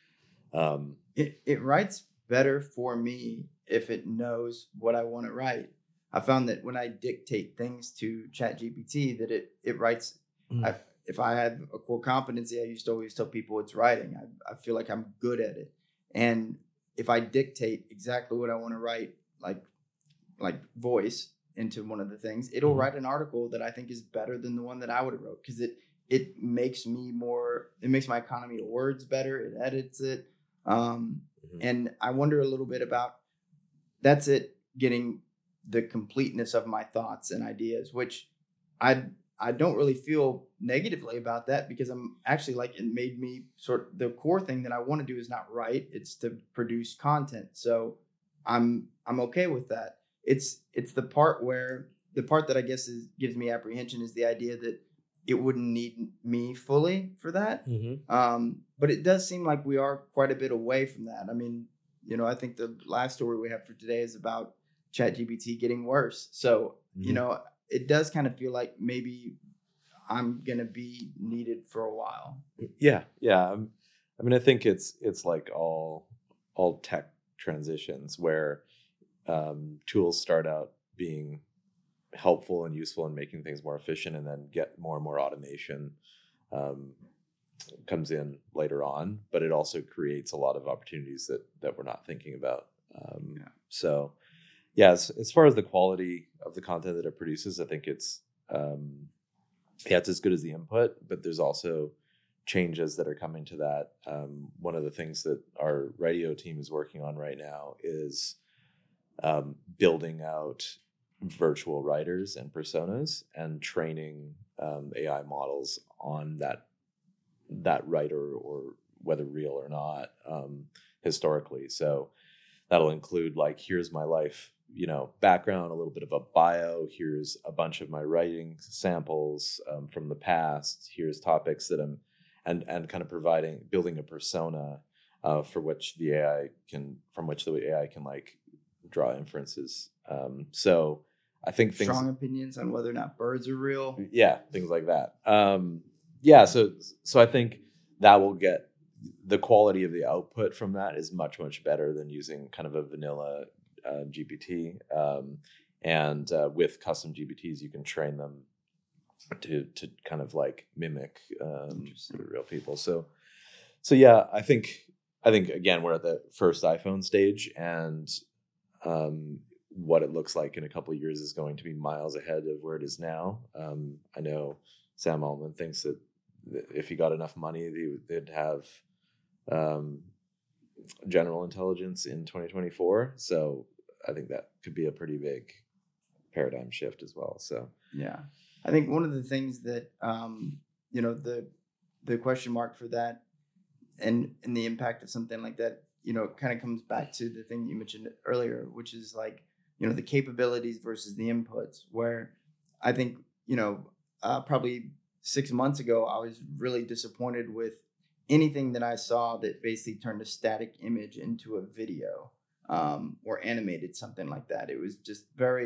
Um, it, it writes better for me if it knows what I want to write. I found that when I dictate things to ChatGPT, that it, it writes, mm. I, if I have a core competency, I used to always tell people it's writing. I, I feel like I'm good at it. And if I dictate exactly what I want to write, like, like voice into one of the things, it'll mm-hmm. write an article that I think is better than the one that I would have wrote. Cause it, it makes me more, it makes my economy of words better. It edits it. Um, mm-hmm. And I wonder a little bit about, that's it, getting the completeness of my thoughts and ideas, which I, I don't really feel negatively about that, because I'm actually like, it made me sort of, the core thing that I want to do is not write, it's to produce content. So I'm, I'm okay with that. It's, it's the part where the part that I guess is, gives me apprehension is the idea that it wouldn't need me fully for that. Mm-hmm. Um, but it does seem like we are quite a bit away from that. I mean, you know, I think the last story we have for today is about ChatGPT getting worse. So, mm-hmm. you know, it does kind of feel like maybe I'm going to be needed for a while. Yeah. Yeah. I mean, I think it's, it's like all, all tech transitions where um, tools start out being helpful and useful in making things more efficient, and then get more and more automation um, comes in later on, but it also creates a lot of opportunities that, that we're not thinking about. Um, yeah. So yeah, as, as far as the quality of the content that it produces, I think it's, um, yeah, it's as good as the input, but there's also changes that are coming to that. Um, one of the things that our radio team is working on right now is um, building out virtual writers and personas and training um, A I models on that that writer, or whether real or not, um, historically. So that'll include like, here's my life, you know, background, a little bit of a bio. Here's a bunch of my writing samples um, from the past. Here's topics that I'm, and and kind of providing, building a persona uh, for which the A I can, from which the A I can like draw inferences. Um, so I think things, strong opinions on whether or not birds are real. Yeah, things like that. Um, yeah, so so I think that will get, the quality of the output from that is much, much better than using kind of a vanilla uh, G P T. Um, and uh, with custom G P Ts, you can train them to to kind of like mimic um, real people. So so yeah, I think I think again we're at the first iPhone stage, and um, what it looks like in a couple of years is going to be miles ahead of where it is now. Um, I know Sam Altman thinks that if he got enough money, they'd have um, general intelligence in twenty twenty-four. So I think that could be a pretty big paradigm shift as well. So yeah, I think one of the things that um, you know the the question mark for that, and and the impact of something like that, you know, kind of comes back to the thing you mentioned earlier, which is like, you know, the capabilities versus the inputs. Where I think, you know, uh, probably six months ago, I was really disappointed with anything that I saw that basically turned a static image into a video um, or animated something like that. It was just very,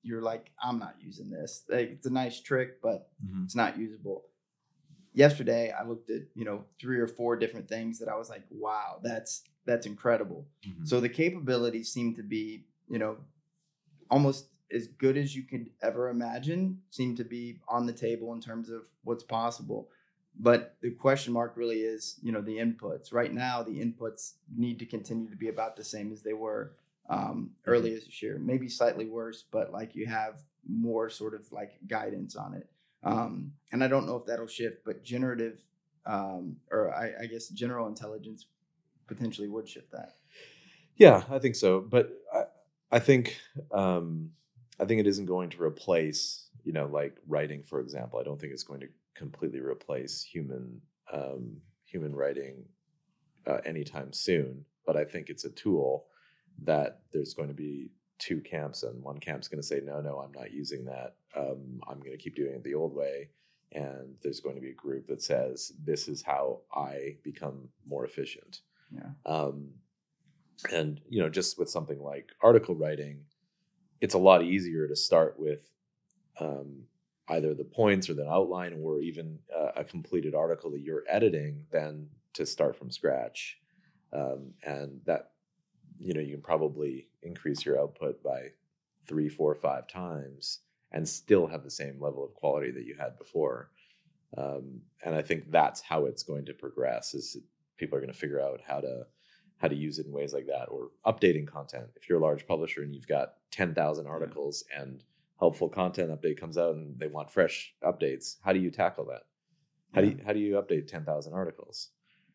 you're like, I'm not using this. Like, it's a nice trick, but Mm-hmm. it's not usable. Yesterday, I looked at, you know, three or four different things that I was like, wow, that's that's incredible. Mm-hmm. So the capabilities seem to be, you know, almost as good as you could ever imagine, seem to be on the table in terms of what's possible. But the question mark really is, you know, the inputs. Right now, the inputs need to continue to be about the same as they were um, earlier mm-hmm. this year. Maybe slightly worse, but like you have more sort of like guidance on it. Um, and I don't know if that'll shift, but generative um, or I, I guess general intelligence potentially would shift that. Yeah, I think so. But I, I think um, I think it isn't going to replace, you know, like writing, for example. I don't think it's going to completely replace human um, human writing uh, anytime soon. But I think it's a tool that there's going to be two camps, and one camp's going to say, no, no, I'm not using that. Um, I'm going to keep doing it the old way. And there's going to be a group that says, this is how I become more efficient. Yeah. Um, and, you know, just with something like article writing, it's a lot easier to start with um, either the points or the outline or even uh, a completed article that you're editing than to start from scratch. Um, and that, you know, you can probably increase your output by three, four, five times and still have the same level of quality that you had before. Um, and I think that's how it's going to progress, is people are going to figure out how to how to use it in ways like that, or updating content. If you're a large publisher and you've got ten thousand articles yeah. and helpful content update comes out and they want fresh updates, how do you tackle that? How yeah. do you, how do you update ten thousand articles?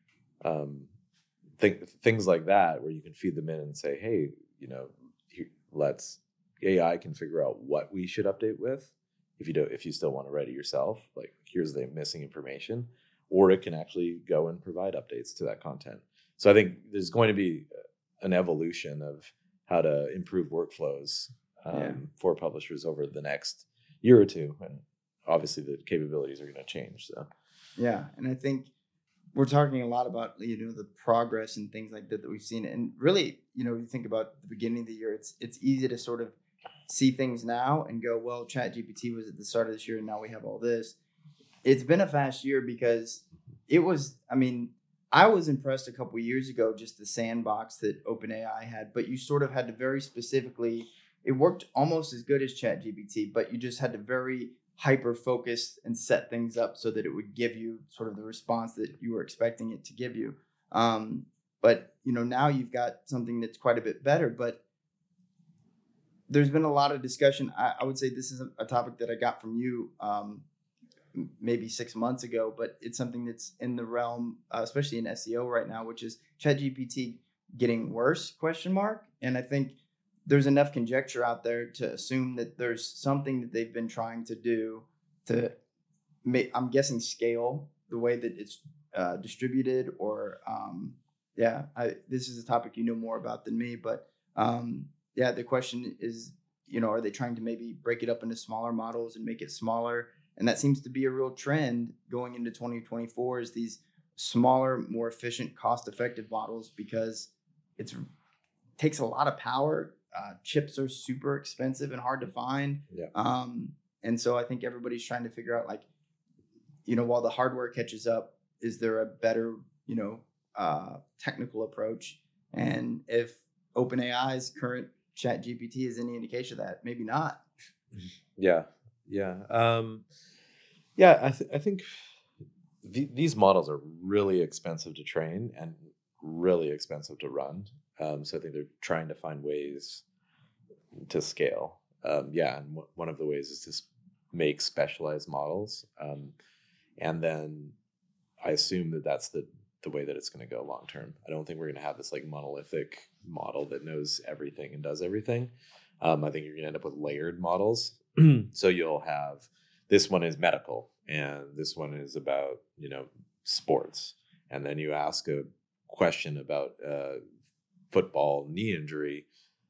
Um, think, things like that, where you can feed them in and say, hey, you know, here, let's A I can figure out what we should update with. If you don't, if you still want to write it yourself, like here's the missing information, or it can actually go and provide updates to that content. So I think there's going to be an evolution of how to improve workflows um, yeah. for publishers over the next year or two, and obviously the capabilities are going to change. So yeah, and I think we're talking a lot about, you know, the progress and things like that that we've seen, and really, you know, you think about the beginning of the year, it's it's easy to sort of see things now and go, well, ChatGPT was at the start of this year and now we have all this. It's been a fast year because it was, I mean, I was impressed a couple of years ago, just the sandbox that OpenAI had, but you sort of had to very specifically, it worked almost as good as ChatGPT, but you just had to very hyper focus and set things up so that it would give you sort of the response that you were expecting it to give you. Um, but, you know, now you've got something that's quite a bit better, but there's been a lot of discussion. I, I would say this is a, a topic that I got from you um, maybe six months ago, but it's something that's in the realm, uh, especially in S E O right now, which is ChatGPT getting worse, question mark. And I think there's enough conjecture out there to assume that there's something that they've been trying to do to make, I'm guessing, scale the way that it's uh, distributed, or um, yeah, I, this is a topic you know more about than me, but um, yeah, the question is, you know, are they trying to maybe break it up into smaller models and make it smaller? And that seems to be a real trend going into twenty twenty-four, is these smaller, more efficient, cost-effective models, because it's, it takes a lot of power. Uh, chips are super expensive and hard to find. Yeah. Um, and so I think everybody's trying to figure out, like, you know, while the hardware catches up, is there a better, you know, uh, technical approach? And if OpenAI's current ChatGPT is any indication of that, maybe not. Yeah. Yeah. Um, yeah. I, th- I think th- these models are really expensive to train and really expensive to run. Um, so I think they're trying to find ways to scale. Um, yeah. And w- one of the ways is to s- make specialized models. Um, and then I assume that that's the, the way that it's going to go long term. I don't think we're going to have this like monolithic model that knows everything and does everything. Um, I think you're going to end up with layered models. So you'll have, this one is medical, and this one is about, you know, sports. And then you ask a question about uh, football knee injury.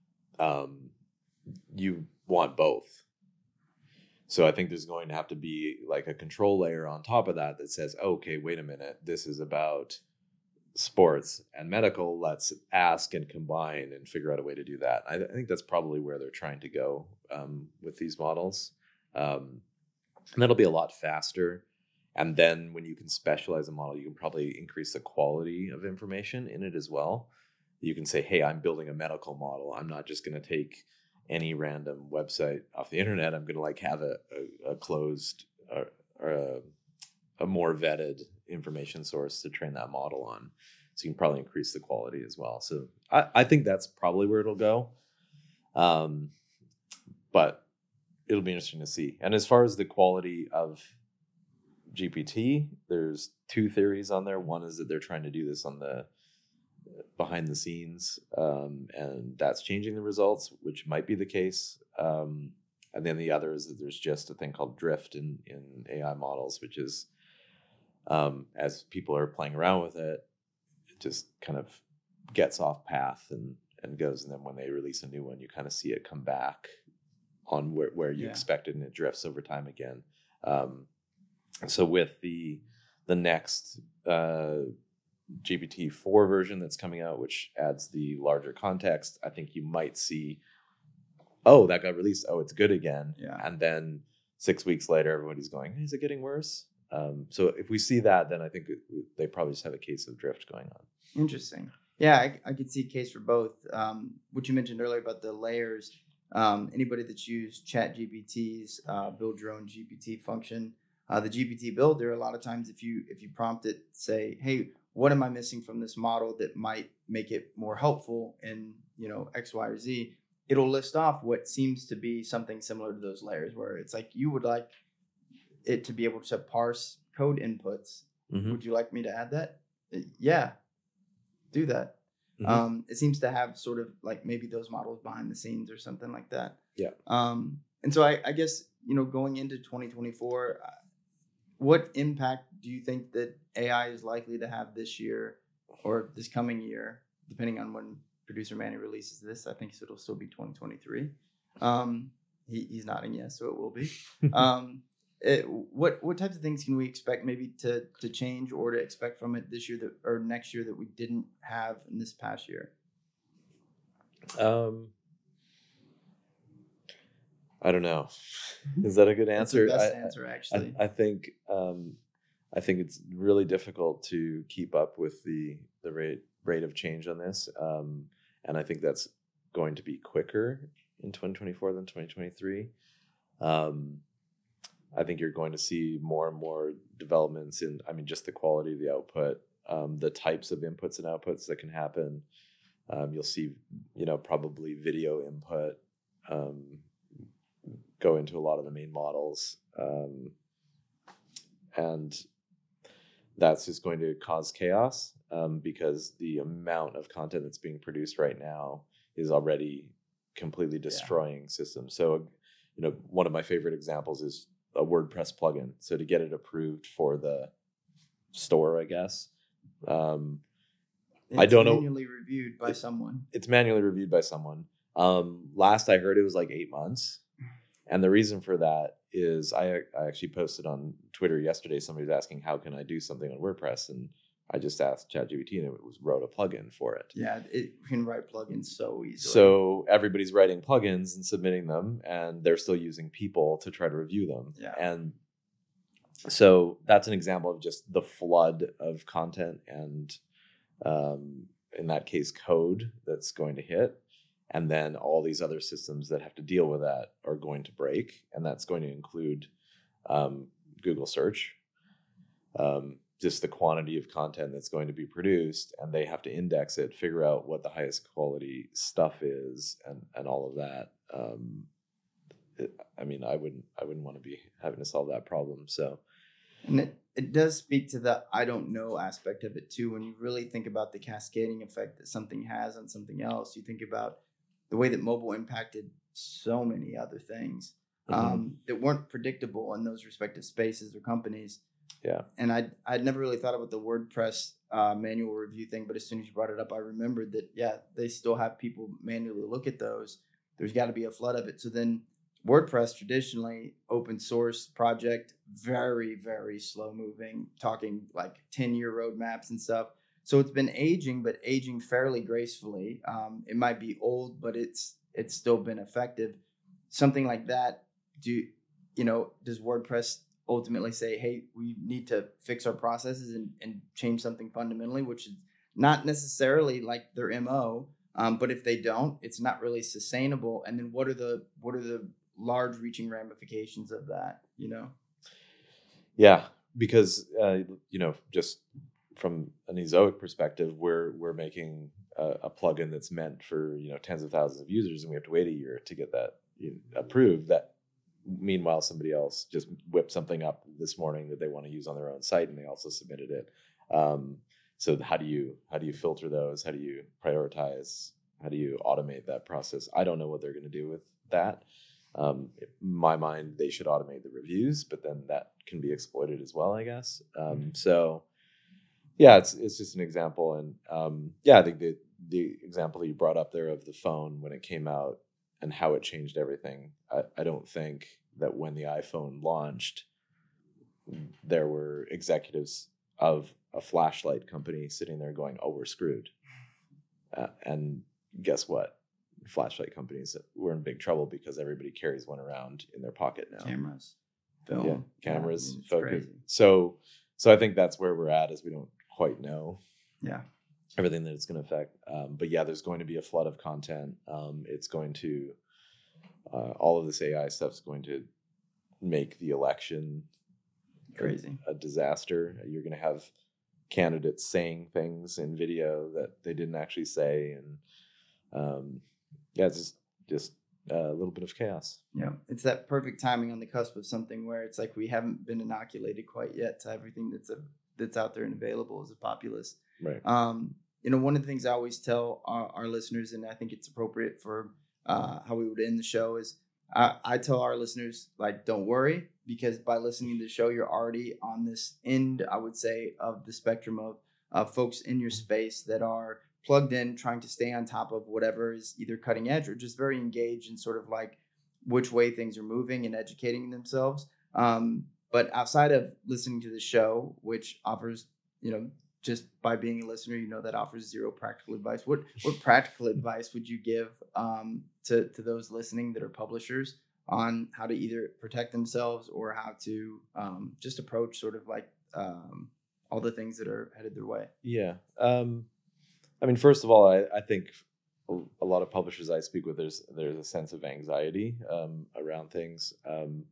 Um, you want both. So I think there's going to have to be like a control layer on top of that that says, okay, wait a minute, this is about sports and medical, let's ask and combine and figure out a way to do that. I, I think that's probably where they're trying to go um, with these models. Um, and that'll be a lot faster. And then when you can specialize a model, you can probably increase the quality of information in it as well. You can say, hey, I'm building a medical model. I'm not just going to take any random website off the internet. I'm going to like have a, a, a closed or, or a, a more vetted information source to train that model on. So you can probably increase the quality as well. So I, I think that's probably where it'll go. Um, but it'll be interesting to see. And as far as the quality of G P T, there's two theories on there. One is that they're trying to do this on the behind the scenes, um, and that's changing the results, which might be the case. Um, and then the other is that there's just a thing called drift in, in A I models, which is um, as people are playing around with it, it just kind of gets off path and, and goes. And then when they release a new one, you kind of see it come back on where, where you Yeah. expected, and it drifts over time again. Um, so with the the next uh, G P T four version that's coming out, which adds the larger context, I think you might see, oh, that got released. Oh, it's good again. Yeah. And then six weeks later, everybody's going, is it getting worse? Um, so if we see that, then I think they probably just have a case of drift going on. Interesting. Yeah, I, I could see a case for both. Um, what you mentioned earlier about the layers, um, anybody that's used ChatGPT's uh, build your own G P T function, uh, the G P T builder, a lot of times if you if you prompt it, say, hey, what am I missing from this model that might make it more helpful in, you know, X, Y, or Z, it'll list off what seems to be something similar to those layers, where it's like, you would like it to be able to parse code inputs. Mm-hmm. Would you like me to add that? Uh, Yeah, do that. Mm-hmm. Um, it seems to have sort of like maybe those models behind the scenes or something like that. Yeah. Um, and so I, I guess, you know, going into twenty twenty-four, uh, what impact do you think that A I is likely to have this year or this coming year, depending on when producer Manny releases this? I think it'll still be twenty twenty-three. Um, he, he's nodding yes, so it will be. Um, it, what what types of things can we expect maybe to to change or to expect from it this year that or next year that we didn't have in this past year? Um, I don't know. Is that a good answer? That's the best I, answer, actually. I, I think um, I think it's really difficult to keep up with the the rate rate of change on this, um, and I think that's going to be quicker in twenty twenty-four than twenty twenty-three. Um, I think you're going to see more and more developments in, I mean, just the quality of the output, um, the types of inputs and outputs that can happen. Um, you'll see, you know, probably video input um, go into a lot of the main models. Um, and that's just going to cause chaos um, because the amount of content that's being produced right now is already completely destroying yeah. systems. So, you know, one of my favorite examples is a WordPress plugin. So to get it approved for the store, I guess, um, I don't know. It's manually reviewed by it, someone. It's manually reviewed by someone. Um, last I heard, it was like eight months. And the reason for that is I, I actually posted on Twitter yesterday. Somebody was asking, how can I do something on WordPress? And I just asked ChatGPT, and it was wrote a plugin for it. Yeah, it can write plugins so easily. So everybody's writing plugins and submitting them, and they're still using people to try to review them. Yeah. And so that's an example of just the flood of content and, um, in that case, code that's going to hit. And then all these other systems that have to deal with that are going to break. And that's going to include um, Google search. Um, just the quantity of content that's going to be produced, and they have to index it, figure out what the highest quality stuff is, and, and all of that. Um, it, I mean, I wouldn't, I wouldn't want to be having to solve that problem. So, and it, it does speak to the I don't know aspect of it too. When you really think about the cascading effect that something has on something else, you think about the way that mobile impacted so many other things um, mm-hmm. that weren't predictable in those respective spaces or companies. Yeah. And I I'd never really thought about the WordPress uh, manual review thing, but as soon as you brought it up, I remembered that, yeah, they still have people manually look at those. There's got to be a flood of it. So then WordPress, traditionally open source project, very, very slow moving, talking like ten year roadmaps and stuff. so it's been aging, but aging fairly gracefully. Um, it might be old, but it's it's still been effective. Something like that. Do you know? Does WordPress ultimately say, "Hey, we need to fix our processes and, and change something fundamentally," which is not necessarily like their M O. Um, but if they don't, it's not really sustainable. And then what are the what are the large reaching ramifications of that? You know? Yeah, because uh, you know, just from an Ezoic perspective, we're we're making a, a plugin that's meant for you know tens of thousands of users, and we have to wait a year to get that you know, approved. That meanwhile, somebody else just whipped something up this morning that they want to use on their own site, and they also submitted it. Um, so how do you how do you filter those? How do you prioritize? How do you automate that process? I don't know what they're going to do with that. Um, in my mind, they should automate the reviews, but then that can be exploited as well, I guess. Um, so, yeah, it's it's just an example, and um, yeah, I think the the example that you brought up there of the phone when it came out and how it changed everything. I, I don't think that when the iPhone launched, there were executives of a flashlight company sitting there going, "Oh, we're screwed," uh, and guess what? Flashlight companies were in big trouble because everybody carries one around in their pocket now. Cameras, film, yeah, cameras, yeah, focus. crazy. So, so I think that's where we're at. Is we don't quite know. Yeah. Everything that it's going to affect. Um, but yeah, there's going to be a flood of content. Um, it's going to uh, all of this A I stuff is going to make the election crazy a, a disaster. You're going to have candidates saying things in video that they didn't actually say, and um, yeah, it's just, just a little bit of chaos. Yeah, it's that perfect timing on the cusp of something where it's like we haven't been inoculated quite yet to everything that's a, that's out there and available as a populace. Right. Um, you know, one of the things I always tell our, our listeners, and I think it's appropriate for uh, how we would end the show, is I, I tell our listeners, like, don't worry, because by listening to the show, you're already on this end, I would say, of the spectrum of uh, folks in your space that are plugged in, trying to stay on top of whatever is either cutting edge or just very engaged in sort of like which way things are moving and educating themselves. Um, but outside of listening to the show, which offers, you know, just by being a listener, you know, that offers zero practical advice. What what practical advice would you give um, to, to those listening that are publishers on how to either protect themselves or how to um, just approach sort of like um, all the things that are headed their way? Yeah. Um, I mean, first of all, I, I think a lot of publishers I speak with, there's there's a sense of anxiety um, around things. Um,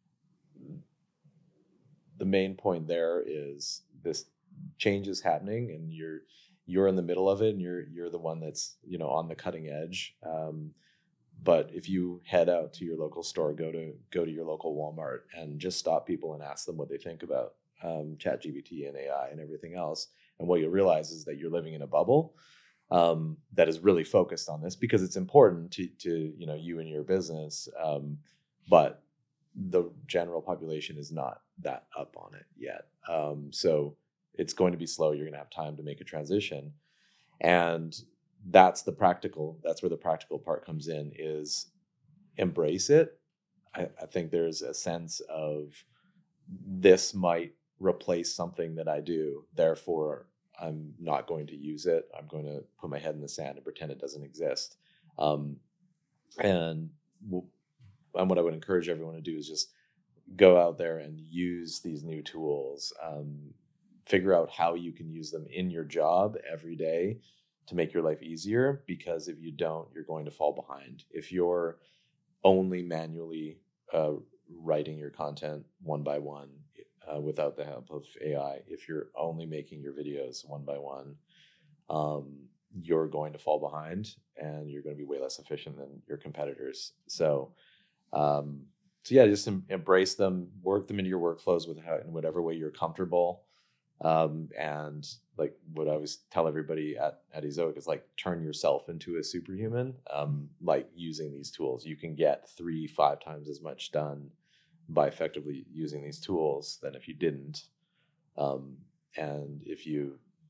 the main point there is this change is happening, and you're you're in the middle of it, and you're you're the one that's you know on the cutting edge. Um, but if you head out to your local store, go to go to your local Walmart, and just stop people and ask them what they think about um, ChatGPT and A I and everything else, and what you realize is that you're living in a bubble um, that is really focused on this because it's important to, to you know you and your business, um, but the general population is not that up on it yet. Um, so it's going to be slow. You're going to have time to make a transition, and that's the practical. That's where the practical part comes in. Is embrace it. I, I think there's a sense of this might replace something that I do. Therefore, I'm not going to use it. I'm going to put my head in the sand and pretend it doesn't exist. Um, and, and what I would encourage everyone to do is just go out there and use these new tools. Um, figure out how you can use them in your job every day to make your life easier, because if you don't, you're going to fall behind. If you're only manually uh, writing your content one by one uh, without the help of A I, if you're only making your videos one by one, um, you're going to fall behind, and you're going to be way less efficient than your competitors. So, um, so yeah, just em- embrace them, work them into your workflows with how, in whatever way you're comfortable. Um, and like what I always tell everybody at, at Ezoic is like, turn yourself into a superhuman. Um, like using these tools, you can get three, five times as much done by effectively using these tools than if you didn't. Um, and if you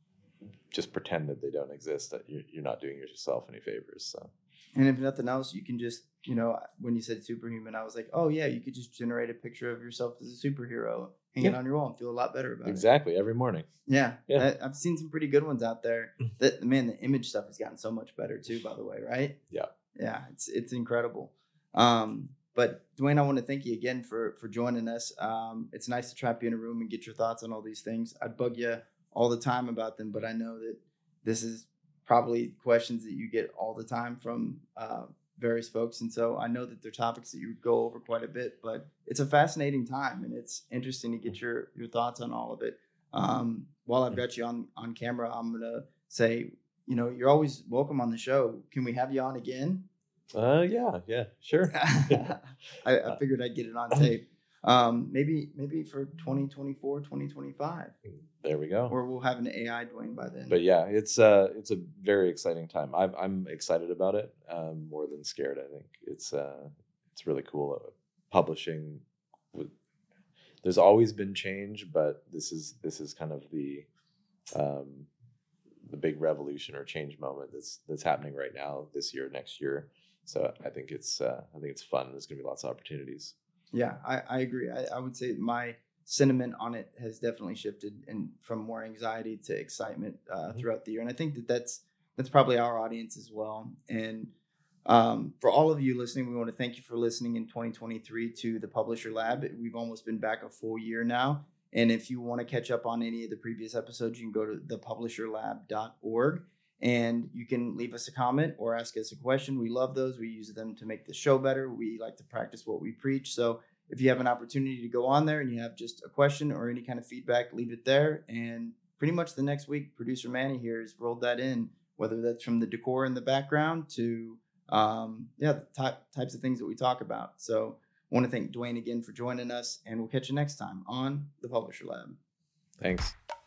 just pretend that they don't exist, that you're, you're not doing yourself any favors. So, and if nothing else, you can just, you know, when you said superhuman, I was like, oh yeah, you could just generate a picture of yourself as a superhero, hang yeah. it on your wall, and feel a lot better about exactly. it. Exactly, every morning. Yeah, yeah. I, I've seen some pretty good ones out there. That man, the image stuff has gotten so much better too. By the way, right? Yeah, yeah, it's it's incredible. Um, but Dwayne, I want to thank you again for for joining us. Um, it's nice to trap you in a room and get your thoughts on all these things. I'd bug you all the time about them, but I know that this is probably questions that you get all the time from uh, various folks. And so I know that they're topics that you go over quite a bit, but it's a fascinating time and it's interesting to get your, your thoughts on all of it. Um, while I've got you on, on camera, I'm going to say, you know, you're always welcome on the show. Can we have you on again? Uh, yeah, yeah, sure. I, I figured I'd get it on tape. Um, maybe, maybe for twenty twenty-four, twenty twenty-five. There we go. Or we'll have an A I Dwayne by then. But yeah, it's uh it's a very exciting time. I'm I'm excited about it, um, more than scared. I think it's uh it's really cool. Uh, publishing, with, there's always been change, but this is this is kind of the um the big revolution or change moment that's that's happening right now, this year, next year. So I think it's uh, I think it's fun. There's going to be lots of opportunities. Yeah, I, I agree. I, I would say my sentiment on it has definitely shifted, and from more anxiety to excitement uh, mm-hmm. throughout the year. And I think that that's that's probably our audience as well. And um, for all of you listening, we want to thank you for listening in twenty twenty-three to the Publisher Lab. We've almost been back a full year now. And if you want to catch up on any of the previous episodes, you can go to the publisher lab dot org and you can leave us a comment or ask us a question. We love those. We use them to make the show better. We like to practice what we preach. So if you have an opportunity to go on there and you have just a question or any kind of feedback, leave it there. And pretty much the next week, producer Manny here has rolled that in, whether that's from the decor in the background to, um, yeah, the type, types of things that we talk about. So I want to thank Dwayne again for joining us, and we'll catch you next time on the Publisher Lab. Thanks.